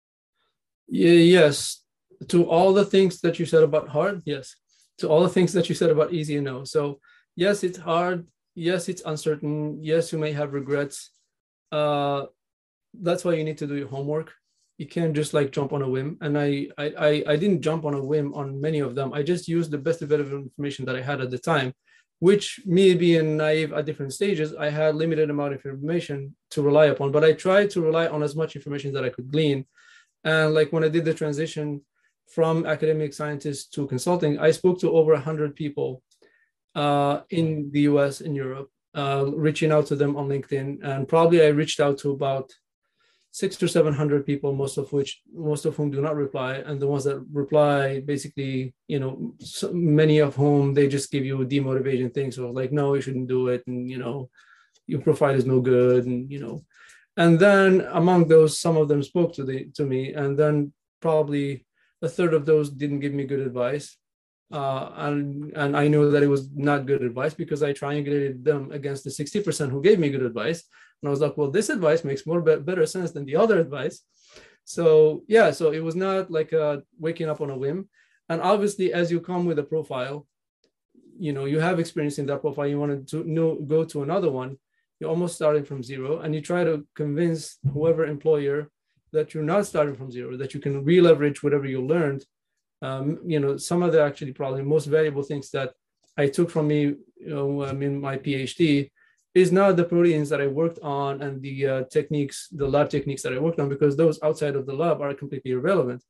Yeah, yes. To all the things that you said about hard, yes. To all the things that you said about easy and no. So yes, it's hard. Yes, it's uncertain. Yes, you may have regrets. Uh, that's why you need to do your homework. you can't just like jump on a whim. And I, I, I didn't jump on a whim on many of them. I just used the best available information that I had at the time, which, me being naive at different stages, I had limited amount of information to rely upon, but I tried to rely on as much information that I could glean. And like when I did the transition from academic scientist to consulting, I spoke to over one hundred people uh, in the U S and Europe, uh, reaching out to them on LinkedIn. And probably I reached out to about six or seven hundred people, most of which, most of whom do not reply. And the ones that reply, basically, you know, so many of whom, they just give you demotivating things. So like, no, you shouldn't do it. And, you know, your profile is no good. And, you know, and then among those, some of them spoke to the, to me. And then probably a third of those didn't give me good advice. Uh, and, and I knew that it was not good advice because I triangulated them against the sixty percent who gave me good advice. And I was like, well, this advice makes more be- better sense than the other advice. So yeah, so it was not like uh, waking up on a whim. And obviously, as you come with a profile, you know, you have experience in that profile, you want to know, go to another one, you're almost starting from zero. And you try to convince whoever employer that you're not starting from zero, that you can re-leverage whatever you learned. Um, you know, some of the actually probably most valuable things that I took from me, you know, um, in my PhD is not the proteins that I worked on and the uh, techniques, the lab techniques that I worked on, because those outside of the lab are completely irrelevant.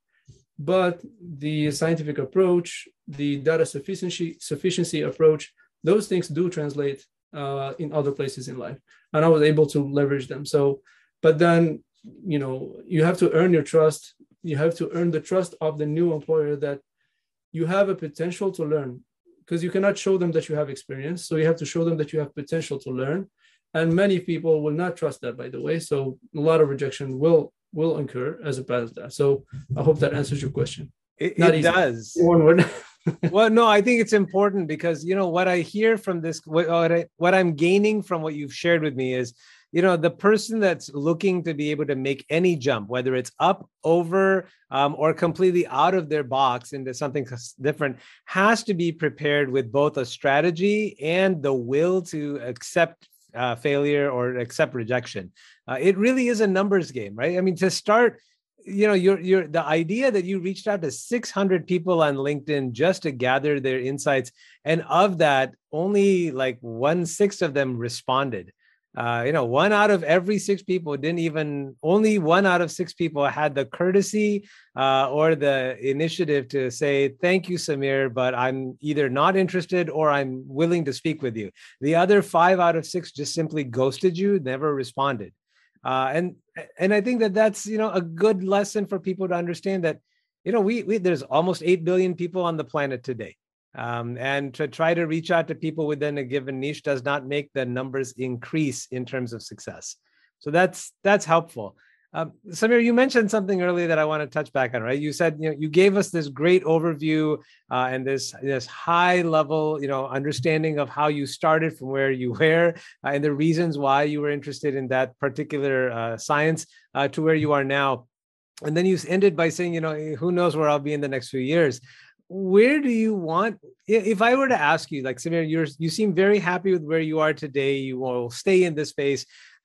But the scientific approach, the data sufficiency, sufficiency approach, those things do translate uh, in other places in life. And I was able to leverage them. So, but then, you know, you have to earn your trust. You have to earn the trust of the new employer that you have a potential to learn, because you cannot show them that you have experience. So you have to show them that you have potential to learn. And many people will not trust that, by the way. So a lot of rejection will will incur as a part of that. So I hope that answers your question. It, Not it easy. does. One word. Well, no, I think it's important because, you know, what I hear from this, what, what, I, what I'm gaining from what you've shared with me is, you know, the person that's looking to be able to make any jump, whether it's up, over, um, or completely out of their box into something different, has to be prepared with both a strategy and the will to accept uh, failure or accept rejection. Uh, it really is a numbers game, right? I mean, to start, you know, you're, you're, the idea that you reached out to six hundred people on LinkedIn just to gather their insights, and of that, only like one sixth of them responded. Uh, you know, one out of every six people didn't even, only one out of six people had the courtesy uh, or the initiative to say, thank you, Samir, but I'm either not interested or I'm willing to speak with you. The other five out of six just simply ghosted you, never responded. Uh, and and I think that that's, you know, a good lesson for people to understand that, you know, we, we there's almost eight billion people on the planet today. Um, and to try to reach out to people within a given niche does not make the numbers increase in terms of success. So that's that's helpful. Um, Samir, you mentioned something earlier that I want to touch back on, right? You said, you know, you gave us this great overview uh, and this this high level, you know, understanding of how you started from where you were uh, and the reasons why you were interested in that particular uh, science uh, to where you are now. And then you ended by saying, you know, who knows where I'll be in the next few years. Where do you want, if I were to ask you, like, Samir, you're, you seem very happy with where you are today, you will stay in this space.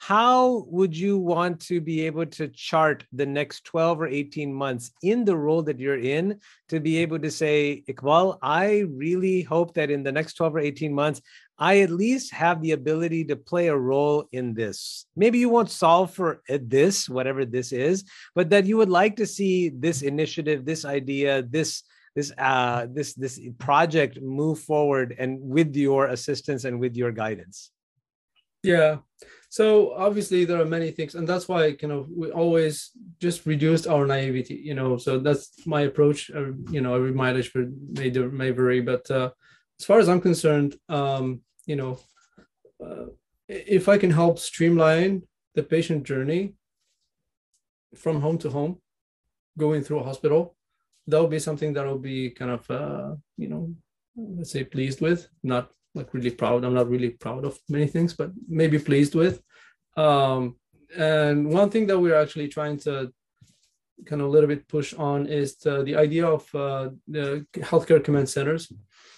How would you want to be able to chart the next twelve or eighteen months in the role that you're in to be able to say, Iqbal, I really hope that in the next twelve or eighteen months, I at least have the ability to play a role in this. Maybe you won't solve for this, whatever this is, but that you would like to see this initiative, this idea, this this uh, this this project move forward, and with your assistance and with your guidance. Yeah. So obviously there are many things, and that's why kind of we always just reduced our naivety, you know. So that's my approach. Uh, you know, every mileage may may vary, but uh, as far as I'm concerned, um, you know, uh, if I can help streamline the patient journey from home to home, going through a hospital, that will be something that I'll be kind of, uh, you know, let's say pleased with, not like really proud. I'm not really proud of many things, but maybe pleased with. Um, and one thing that we're actually trying to kind of a little bit push on is the, the idea of uh, the healthcare command centers.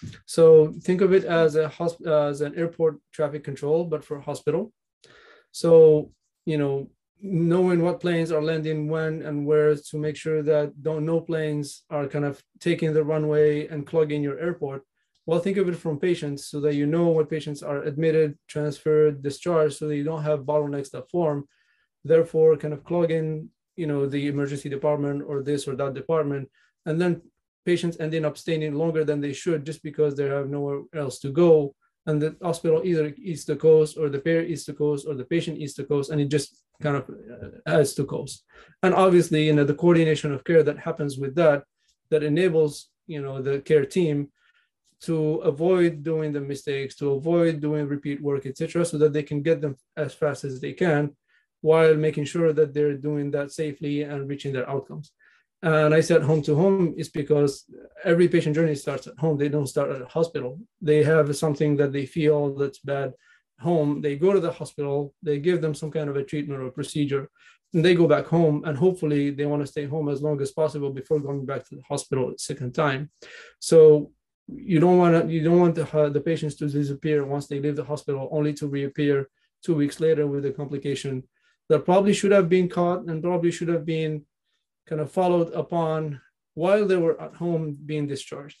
So think of it as a hosp- as an airport traffic control, but for a hospital. So, you know, knowing what planes are landing when and where to make sure that don't no planes are kind of taking the runway and clogging your airport. Well, think of it from patients so that you know what patients are admitted, transferred, discharged, so that you don't have bottlenecks that form, therefore kind of clogging, you know, the emergency department or this or that department. And then patients ending up staying longer than they should just because they have nowhere else to go. And the hospital either eats the cost, or the payer eats the cost, or the patient eats the cost, and it just kind of adds to cost. And obviously, you know, the coordination of care that happens with that, that enables, you know, the care team to avoid doing the mistakes, to avoid doing repeat work, et cetera, so that they can get them as fast as they can, while making sure that they're doing that safely and reaching their outcomes. And I said home to home is because every patient journey starts at home. They don't start at a hospital. They have something that they feel that's bad home. They go to the hospital, they give them some kind of a treatment or a procedure, and they go back home. And hopefully they want to stay home as long as possible before going back to the hospital a second time. So you don't want to, you don't want the, uh, the patients to disappear once they leave the hospital, only to reappear two weeks later with a complication that probably should have been caught and probably should have been kind of followed upon while they were at home being discharged.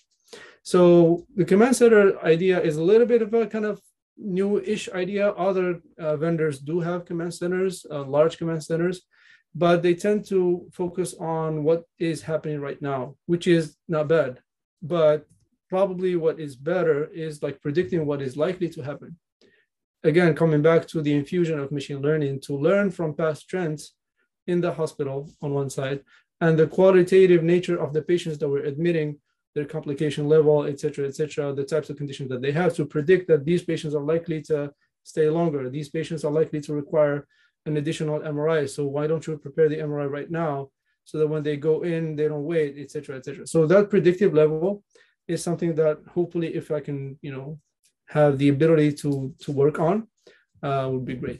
So the command center idea is a little bit of a kind of new-ish idea. Other uh, vendors do have command centers, uh, large command centers, but they tend to focus on what is happening right now, which is not bad. But probably what is better is like predicting what is likely to happen. Again, coming back to the infusion of machine learning to learn from past trends in the hospital on one side, and the qualitative nature of the patients that we're admitting, their complication level, et cetera, et cetera, the types of conditions that they have, to predict that these patients are likely to stay longer. These patients are likely to require an additional M R I. So why don't you prepare the M R I right now so that when they go in, they don't wait, et cetera, et cetera. So that predictive level is something that hopefully, if I can, you know, have the ability to, to work on, uh, would be great.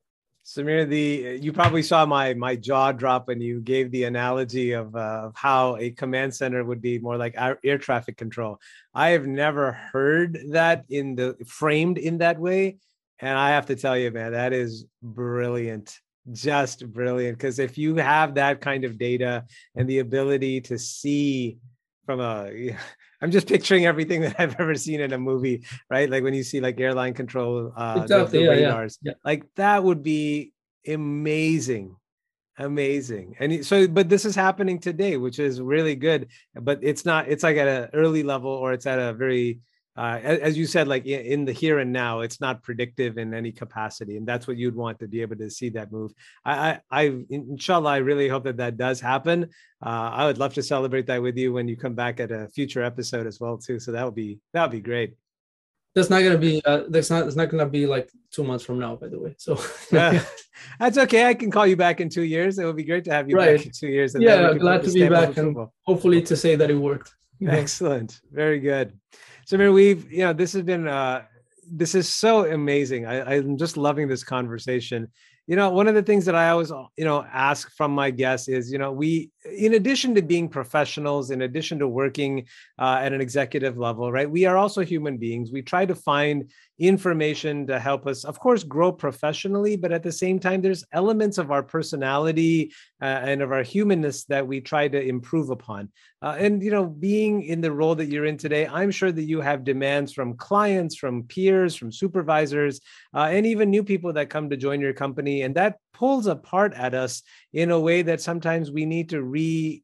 Samir, the you probably saw my my jaw drop when you gave the analogy of, uh, of how a command center would be more like air, air traffic control. I have never heard that in the framed in that way, and I have to tell you, man, that is brilliant, just brilliant. Because if you have that kind of data and the ability to see from a I'm just picturing everything that I've ever seen in a movie, right? Like when you see like airline control, uh, exactly, the, the yeah, radars, yeah, yeah. like that would be amazing, amazing. And so, but this is happening today, which is really good, but it's not, it's like at an early level, or it's at a very, uh, as you said, like in the here and now, it's not predictive in any capacity. And that's what you'd want to be able to see that move. I, I, I inshallah, I really hope that that does happen. Uh, I would love to celebrate that with you when you come back at a future episode as well, too. So that would be, that would be great. That's not gonna be. Uh, that's not. It's not gonna be like two months from now, by the way. So uh, that's okay. I can call you back in two years. It would be great to have you right. back in two years. And yeah, glad to be back, and hopefully to say that it worked. Excellent. Very good. Samir, we've, you know, this has been, uh, this is so amazing. I, I'm just loving this conversation. You know, one of the things that I always, you know, ask from my guests is, you know, we, in addition to being professionals, in addition to working uh, at an executive level, right, we are also human beings. We try to find information to help us, of course, grow professionally, but at the same time, there's elements of our personality uh, and of our humanness that we try to improve upon. Uh, and, you know, being in the role that you're in today, I'm sure that you have demands from clients, from peers, from supervisors, uh, and even new people that come to join your company. And that pulls apart at us in a way that sometimes we need to re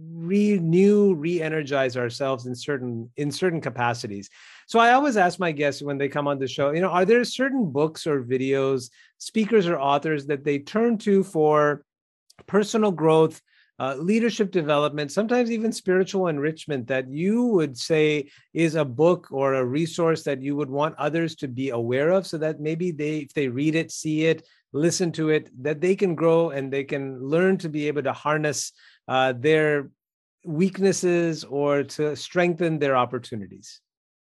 renew, re-energize ourselves in certain in certain capacities. So I always ask my guests when they come on the show, you know, are there certain books or videos, speakers or authors that they turn to for personal growth, uh, leadership development, sometimes even spiritual enrichment, that you would say is a book or a resource that you would want others to be aware of, so that maybe they, if they read it, see it, listen to it, that they can grow and they can learn to be able to harness uh, their weaknesses or to strengthen their opportunities?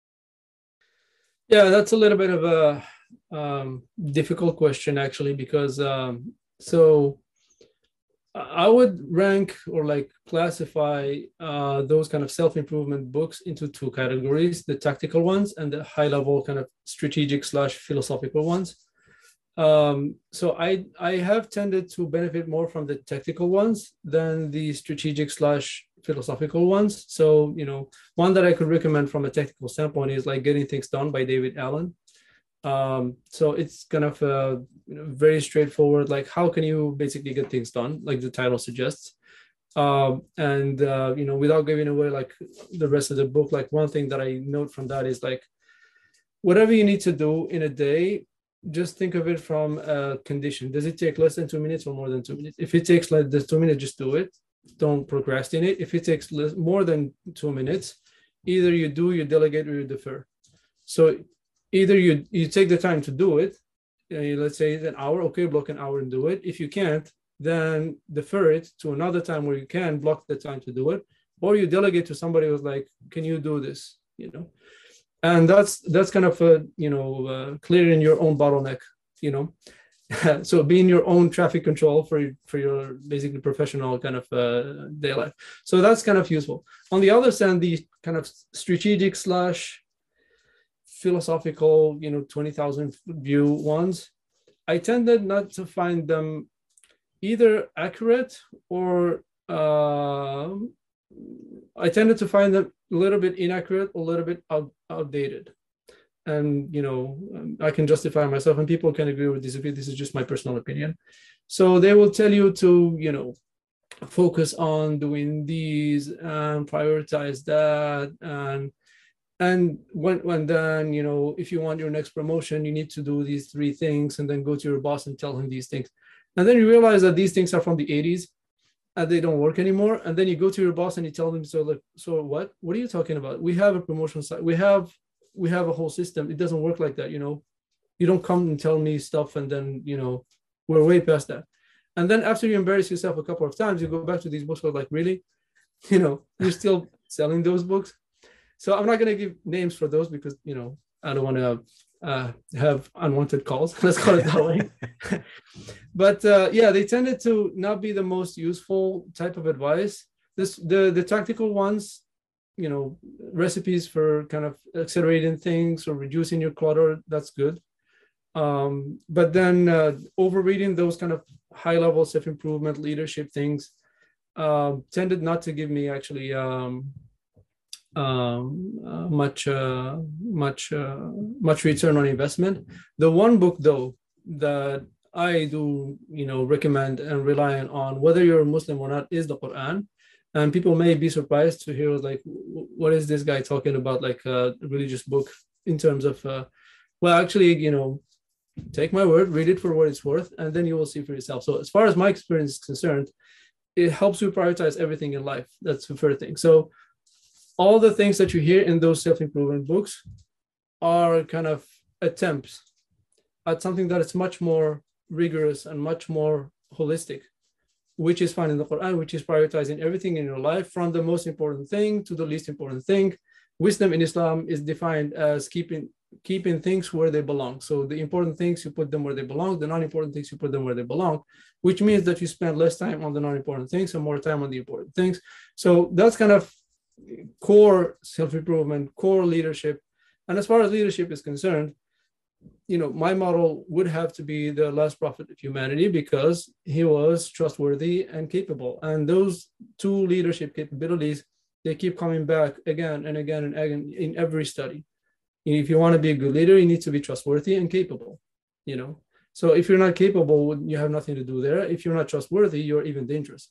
Yeah, that's a little bit of a um, difficult question, actually, because um, so I would rank or like classify uh, those kind of self-improvement books into two categories: the tactical ones and the high-level kind of strategic slash philosophical ones. Um, so I I have tended to benefit more from the technical ones than the strategic slash philosophical ones. So, you know, one that I could recommend from a technical standpoint is like Getting Things Done by David Allen. Um, so it's kind of uh, you know, very straightforward. Like, how can you basically get things done, like the title suggests? Um, and uh, you know, without giving away like the rest of the book, like one thing that I note from that is like, whatever you need to do in a day, just think of it from a condition. Does it take less than two minutes or more than two minutes? If it takes less than two minutes, just do it. Don't procrastinate. If it takes less, more than two minutes, either you do, you delegate, or you defer. So either you you take the time to do it, uh, let's say an hour, okay, block an hour and do it. If you can't, then defer it to another time where you can block the time to do it, or you delegate to somebody who's like, can you do this? You know, and that's that's kind of a, you know, uh, clearing your own bottleneck, you know. So being your own traffic control for for your basically professional kind of uh, day life. So that's kind of useful. On the other hand, the kind of strategic slash philosophical, you know, twenty thousand view ones, I tended not to find them either accurate or uh, I tended to find them a little bit inaccurate, a little bit out, outdated. And, you know, I can justify myself and people can agree or disagree. This is just my personal opinion. So they will tell you to, you know, focus on doing these and prioritize that. And and when, when then, you know, if you want your next promotion, you need to do these three things and then go to your boss and tell him these things. And then you realize that these things are from the eighties and they don't work anymore. And then you go to your boss and you tell them, so like, so what, what are you talking about? We have a promotion site. We have, we have a whole system. It doesn't work like that. You know, you don't come and tell me stuff. And then, you know, we're way past that. And then after you embarrass yourself a couple of times, you go back to these books. Where like, really, you know, you're still selling those books. So I'm not going to give names for those because, you know, I don't want to uh, have unwanted calls. Let's call it that way. But uh, yeah, they tended to not be the most useful type of advice. This the the tactical ones, you know, recipes for kind of accelerating things or reducing your clutter. That's good. Um, but then uh, overreading those kind of high level self improvement leadership things uh, tended not to give me actually. Um, um uh, much uh, much uh, much return on investment. The one book though that I do, you know, recommend and rely on, whether you're a Muslim or not, is the Quran. And people may be surprised to hear like, what is this guy talking about, like a religious book in terms of uh, well, actually, you know, take my word, read it for what it's worth, and then you will see for yourself. So as far as my experience is concerned, it helps you prioritize everything in life. That's the first thing. So all the things that you hear in those self-improvement books are kind of attempts at something that is much more rigorous and much more holistic, which is found in the Quran, which is prioritizing everything in your life from the most important thing to the least important thing. Wisdom in Islam is defined as keeping keeping things where they belong. So the important things, you put them where they belong. The non-important things, you put them where they belong, which means that you spend less time on the non-important things and more time on the important things. So that's kind of core self-improvement, core leadership. And as far as leadership is concerned, you know, my model would have to be the last prophet of humanity because he was trustworthy and capable. And those two leadership capabilities, they keep coming back again and again and again in every study. If you want to be a good leader, you need to be trustworthy and capable, you know. So if you're not capable, you have nothing to do there. If you're not trustworthy, you're even dangerous.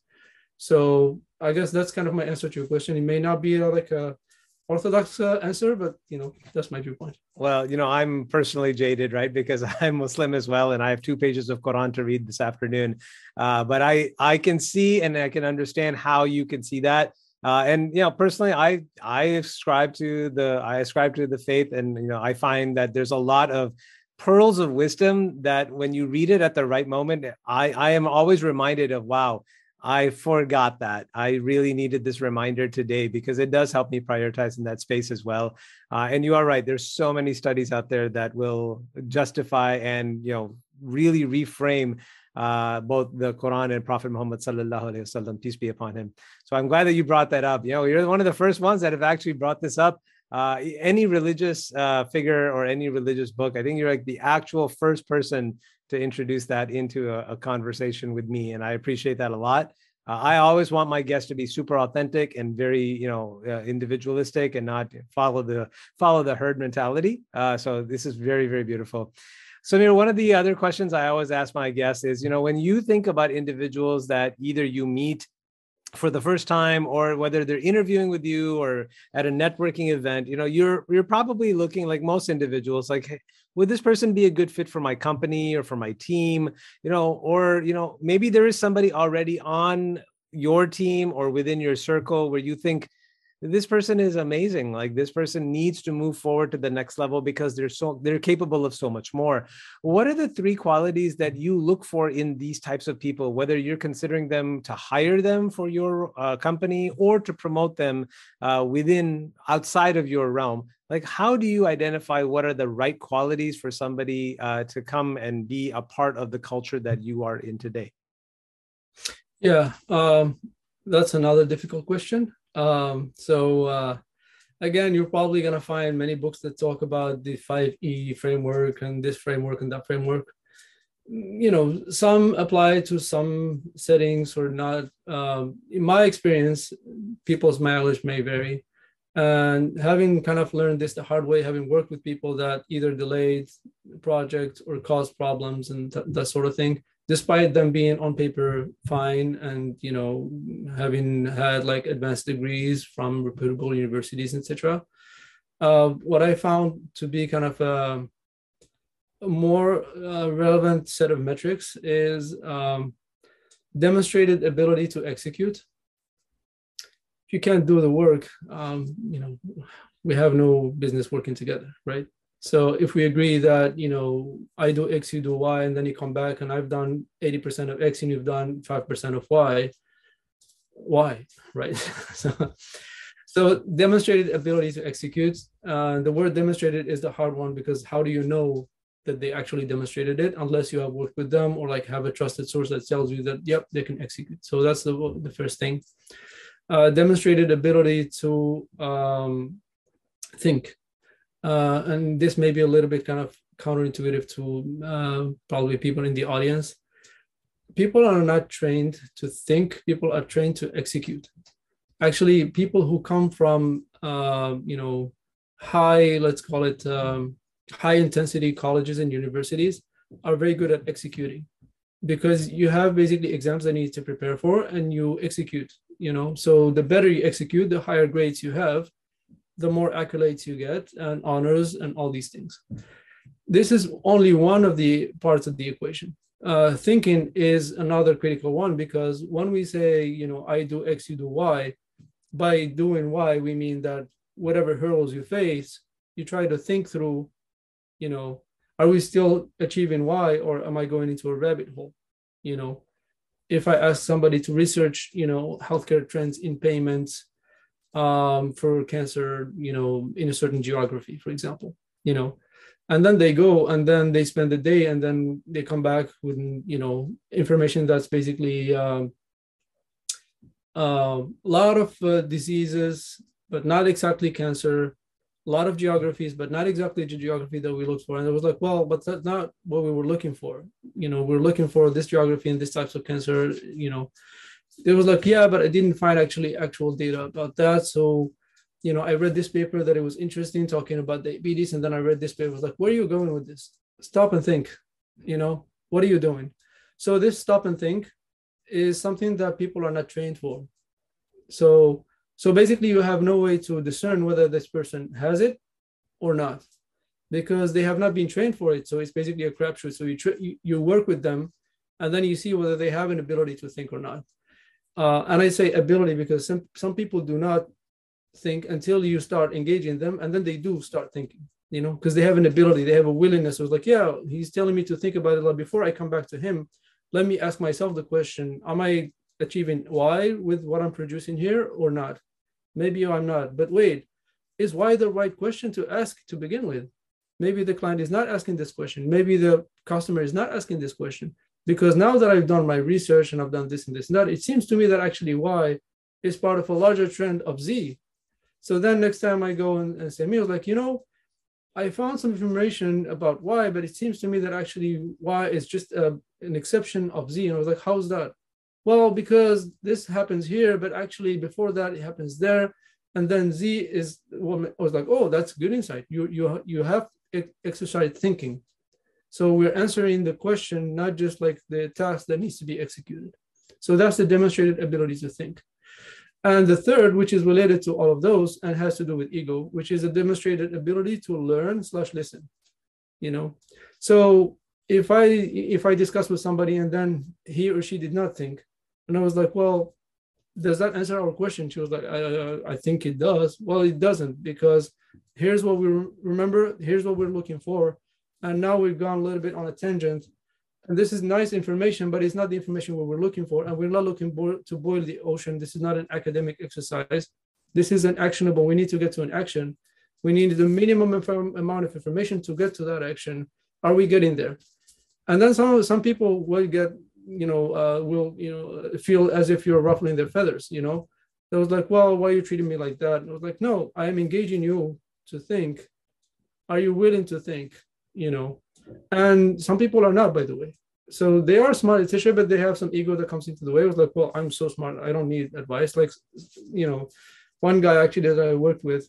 So I guess that's kind of my answer to your question. It may not be a, like a orthodox uh, answer, but, you know, that's my viewpoint. Well, you know, I'm personally jaded, right? Because I'm Muslim as well. And I have two pages of Quran to read this afternoon. Uh, but I, I can see and I can understand how you can see that. Uh, and, you know, personally, I, I ascribe to the, I ascribe to the faith. And, you know, I find that there's a lot of pearls of wisdom that when you read it at the right moment, I, I am always reminded of, wow, I forgot that. I really needed this reminder today because it does help me prioritize in that space as well. Uh, and you are right. There's so many studies out there that will justify and, you know, really reframe uh, both the Quran and Prophet Muhammad sallallahu alaihi wasallam, peace be upon him. So I'm glad that you brought that up. You know, you're one of the first ones that have actually brought this up. uh, any religious uh, figure or any religious book. I think you're like the actual first person to introduce that into a, a conversation with me, and I appreciate that a lot. Uh, I always want my guests to be super authentic and very, you know, uh, individualistic and not follow the follow the herd mentality. Uh, so this is very, very beautiful. Samir, one of the other questions I always ask my guests is, you know, when you think about individuals that either you meet for the first time or whether they're interviewing with you or at a networking event, you know, you're you're probably looking, like most individuals, like, hey, would this person be a good fit for my company or for my team? You know, or, you know, maybe there is somebody already on your team or within your circle where you think this person is amazing. Like, this person needs to move forward to the next level because they're so they're capable of so much more. What are the three qualities that you look for in these types of people, whether you're considering them to hire them for your uh, company or to promote them uh, within outside of your realm? Like, how do you identify what are the right qualities for somebody uh, to come and be a part of the culture that you are in today? Yeah, um, that's another difficult question. Um, so uh, again, you're probably going to find many books that talk about the five E framework and this framework and that framework. You know, some apply to some settings or not. Um, in my experience, people's mileage may vary. And having kind of learned this the hard way, having worked with people that either delayed projects or caused problems and th- that sort of thing, despite them being on paper fine and, you know, having had like advanced degrees from reputable universities, et cetera. Uh, what I found to be kind of a, a more uh, relevant set of metrics is um, demonstrated ability to execute. If you can't do the work, um, you know, we have no business working together, right? So if we agree that, you know, I do X, you do Y, and then you come back and I've done eighty percent of X and you've done five percent of Y, why, right? so, so demonstrated ability to execute. Uh, the word demonstrated is the hard one because how do you know that they actually demonstrated it unless you have worked with them or like have a trusted source that tells you that, yep, they can execute. So that's the, the first thing. Uh, demonstrated ability to um, think. Uh, and this may be a little bit kind of counterintuitive to uh, probably people in the audience. People are not trained to think, people are trained to execute. Actually, people who come from, uh, you know, high, let's call it um, high intensity colleges and universities are very good at executing because you have basically exams that you need to prepare for and you execute, you know, so the better you execute, the higher grades you have, the more accolades you get and honors and all these things. This is only one of the parts of the equation. Uh, thinking is another critical one because when we say, you know, I do X, you do Y, by doing Y, we mean that whatever hurdles you face, you try to think through, you know, are we still achieving Y or am I going into a rabbit hole? You know, if I ask somebody to research, you know, healthcare trends in payments, um, for cancer, you know, in a certain geography, for example, you know, and then they go and then they spend the day and then they come back with, you know, information that's basically um, uh, a lot of uh, diseases, but not exactly cancer, a lot of geographies, but not exactly the geography that we looked for. And it was like, well, but that's not what we were looking for. You know, we're looking for this geography and this types of cancer, you know. It was like, yeah, but I didn't find actually actual data about that. So, you know, I read this paper that it was interesting talking about diabetes. And then I read this paper, I was like, where are you going with this? Stop and think, you know, what are you doing? So this stop and think is something that people are not trained for. So, so basically you have no way to discern whether this person has it or not, because they have not been trained for it. So it's basically a crapshoot. So you, tr- you, you work with them and then you see whether they have an ability to think or not. Uh, and I say ability because some, some people do not think until you start engaging them, and then they do start thinking, you know, because they have an ability, they have a willingness. It was like, yeah, he's telling me to think about it. Before I come back to him, let me ask myself the question, am I achieving Y with what I'm producing here or not? Maybe I'm not, but wait, is Y the right question to ask to begin with? Maybe the client is not asking this question. Maybe the customer is not asking this question. Because now that I've done my research and I've done this and this and that, it seems to me that actually Y is part of a larger trend of Z. So then next time I go and, and say, me, I was like, you know, I found some information about Y, but it seems to me that actually Y is just a, an exception of Z. And I was like, how's that? Well, because this happens here, but actually before that, it happens there. And then Z is, well, I was like, oh, that's good insight. You, you, you have exercise thinking. So we're answering the question, not just like the task that needs to be executed. So that's the demonstrated ability to think. And the third, which is related to all of those and has to do with ego, which is a demonstrated ability to learn slash listen, you know? So if I, if I discuss with somebody and then he or she did not think, and I was like, well, does that answer our question? She was like, I, I think it does. Well, it doesn't, because here's what we remember, here's what we're looking for. And now we've gone a little bit on a tangent. And this is nice information, but it's not the information what we're looking for. And we're not looking to boil the ocean. This is not an academic exercise. This is an actionable. We need to get to an action. We need the minimum amount of information to get to that action. Are we getting there? And then some, some people will get, you know, uh, will, you know, feel as if you're ruffling their feathers, you know. They was like, well, why are you treating me like that? And I was like, no, I am engaging you to think. Are you willing to think, you know? And some people are not, by the way. So they are smart, et cetera, but they have some ego that comes into the way. It was like, well, I'm so smart, I don't need advice. Like, you know, one guy actually that I worked with,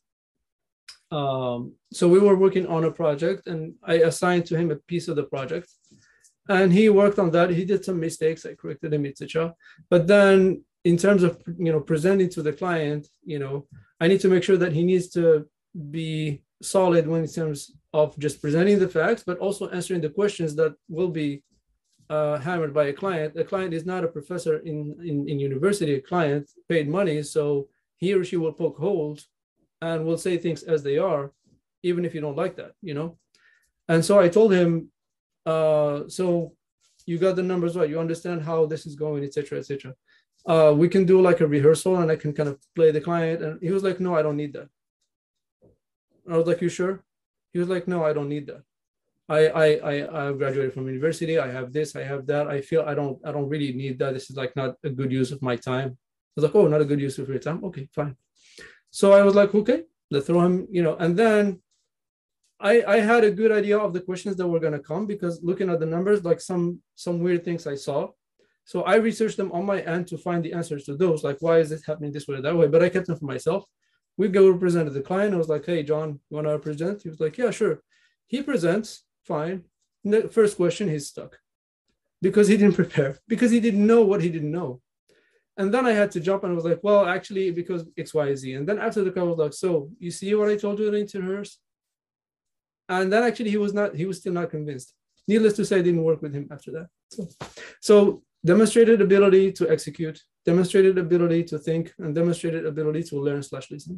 um, so we were working on a project and I assigned to him a piece of the project. And he worked on that. He did some mistakes. I corrected him, et cetera. But then in terms of, you know, presenting to the client, you know, I need to make sure that he needs to be solid when in terms of just presenting the facts, but also answering the questions that will be uh, hammered by a client. The client is not a professor in, in, in university. A client paid money, so he or she will poke holes and will say things as they are, even if you don't like that, you know? And so I told him, uh, so you got the numbers right. You understand how this is going, et cetera, et cetera. Uh, we can do like a rehearsal and I can kind of play the client. And he was like, no, I don't need that. I was like, you sure? He was like, no, I don't need that. I, I, I, I graduated from university. I have this, I have that. I feel I don't, I don't really need that. This is like not a good use of my time. I was like, oh, not a good use of your time. Okay, fine. So I was like, okay, let's throw him, you know, and then I, I had a good idea of the questions that were going to come because looking at the numbers, like some, some weird things I saw. So I researched them on my end to find the answers to those, like, why is it happening this way or that way? But I kept them for myself. We go present to the client. I was like, hey, John, you want to present? He was like, yeah, sure. He presents, fine. The first question, he's stuck because he didn't prepare, because he didn't know what he didn't know. And then I had to jump and I was like, well, actually, because X, Y, Z. And then after the call, I was like, so you see what I told you to rehearse? And then actually he was not, he was still not convinced. Needless to say, I didn't work with him after that. So, so demonstrated ability to execute, demonstrated ability to think, and demonstrated ability to learn slash listen.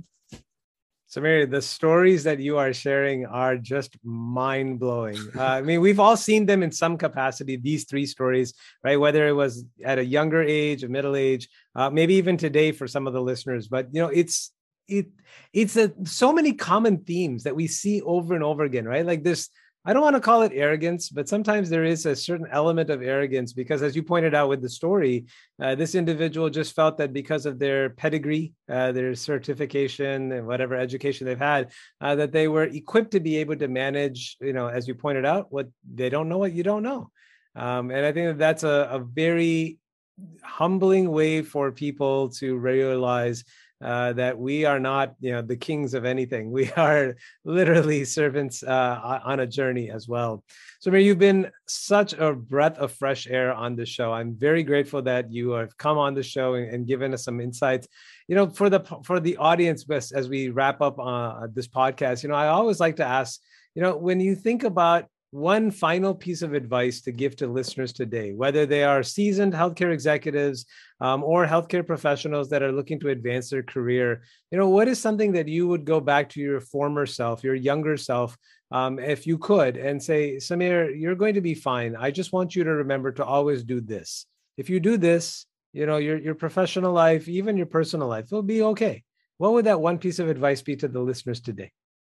Samir, the stories that you are sharing are just mind-blowing. Uh, I mean, we've all seen them in some capacity, these three stories, right? Whether it was at a younger age, a middle age, uh, maybe even today for some of the listeners. But, you know, it's it it's a, so many common themes that we see over and over again, right? Like this, I don't want to call it arrogance, but sometimes there is a certain element of arrogance because, as you pointed out with the story, uh, this individual just felt that because of their pedigree, uh, their certification, and whatever education they've had, uh, that they were equipped to be able to manage, you know, as you pointed out, what they don't know, what you don't know. Um, and I think that that's a, a very humbling way for people to realize Uh, that we are not, you know, the kings of anything. We are literally servants uh, on a journey as well. So, Samir, you've been such a breath of fresh air on the show. I'm very grateful that you have come on the show and, and given us some insights. You know, for the for the audience, as we wrap up uh, this podcast, you know, I always like to ask, you know, when you think about one final piece of advice to give to listeners today, whether they are seasoned healthcare executives um, or healthcare professionals that are looking to advance their career, you know, what is something that you would go back to your former self, your younger self, um, if you could, and say, Samir, you're going to be fine. I just want you to remember to always do this. If you do this, you know, your, your professional life, even your personal life, will be okay. What would that one piece of advice be to the listeners today?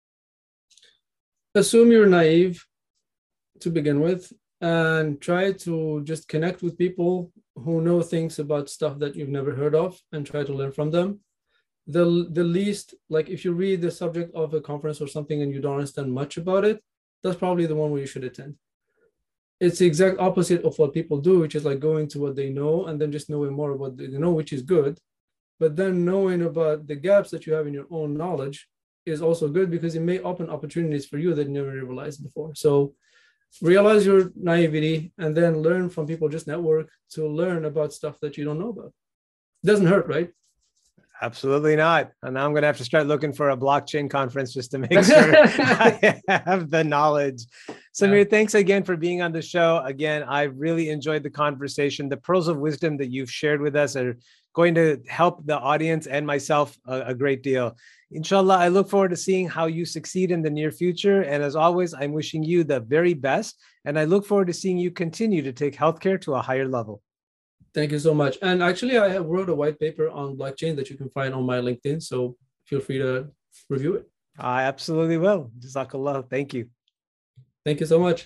Assume you're naive to begin with, and try to just connect with people who know things about stuff that you've never heard of and try to learn from them. the the least, like if you read the subject of a conference or something and you don't understand much about it, that's probably the one where you should attend. It's the exact opposite of what people do, which is like going to what they know and then just knowing more about what they know, which is good. But then knowing about the gaps that you have in your own knowledge is also good, because it may open opportunities for you that you never realized before. So realize your naivety and then learn from people, just network to learn about stuff that you don't know about. It doesn't hurt, right? Absolutely not. And now I'm going to have to start looking for a blockchain conference just to make sure I have the knowledge. Samir, yeah. Thanks again for being on the show. Again, I really enjoyed the conversation. The pearls of wisdom that you've shared with us are going to help the audience and myself a, a great deal. Inshallah, I look forward to seeing how you succeed in the near future. And as always, I'm wishing you the very best. And I look forward to seeing you continue to take healthcare to a higher level. Thank you so much. And actually, I have wrote a white paper on blockchain that you can find on my LinkedIn. So feel free to review it. I absolutely will. Jazakallah. Thank you. Thank you so much.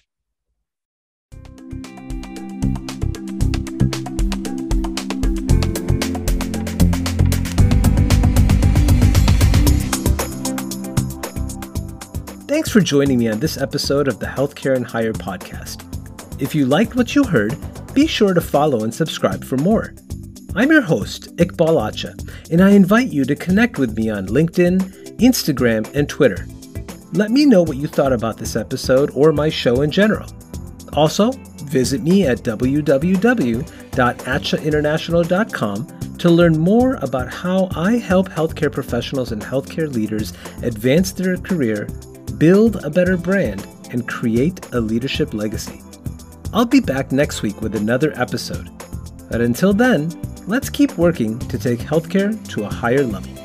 Thanks for joining me on this episode of the Healthcare and Higher podcast. If you liked what you heard, be sure to follow and subscribe for more. I'm your host, Iqbal Acha, and I invite you to connect with me on LinkedIn, Instagram, and Twitter. Let me know what you thought about this episode or my show in general. Also, visit me at w w w dot acha international dot com to learn more about how I help healthcare professionals and healthcare leaders advance their career, build a better brand, and create a leadership legacy. I'll be back next week with another episode. But until then, let's keep working to take healthcare to a higher level.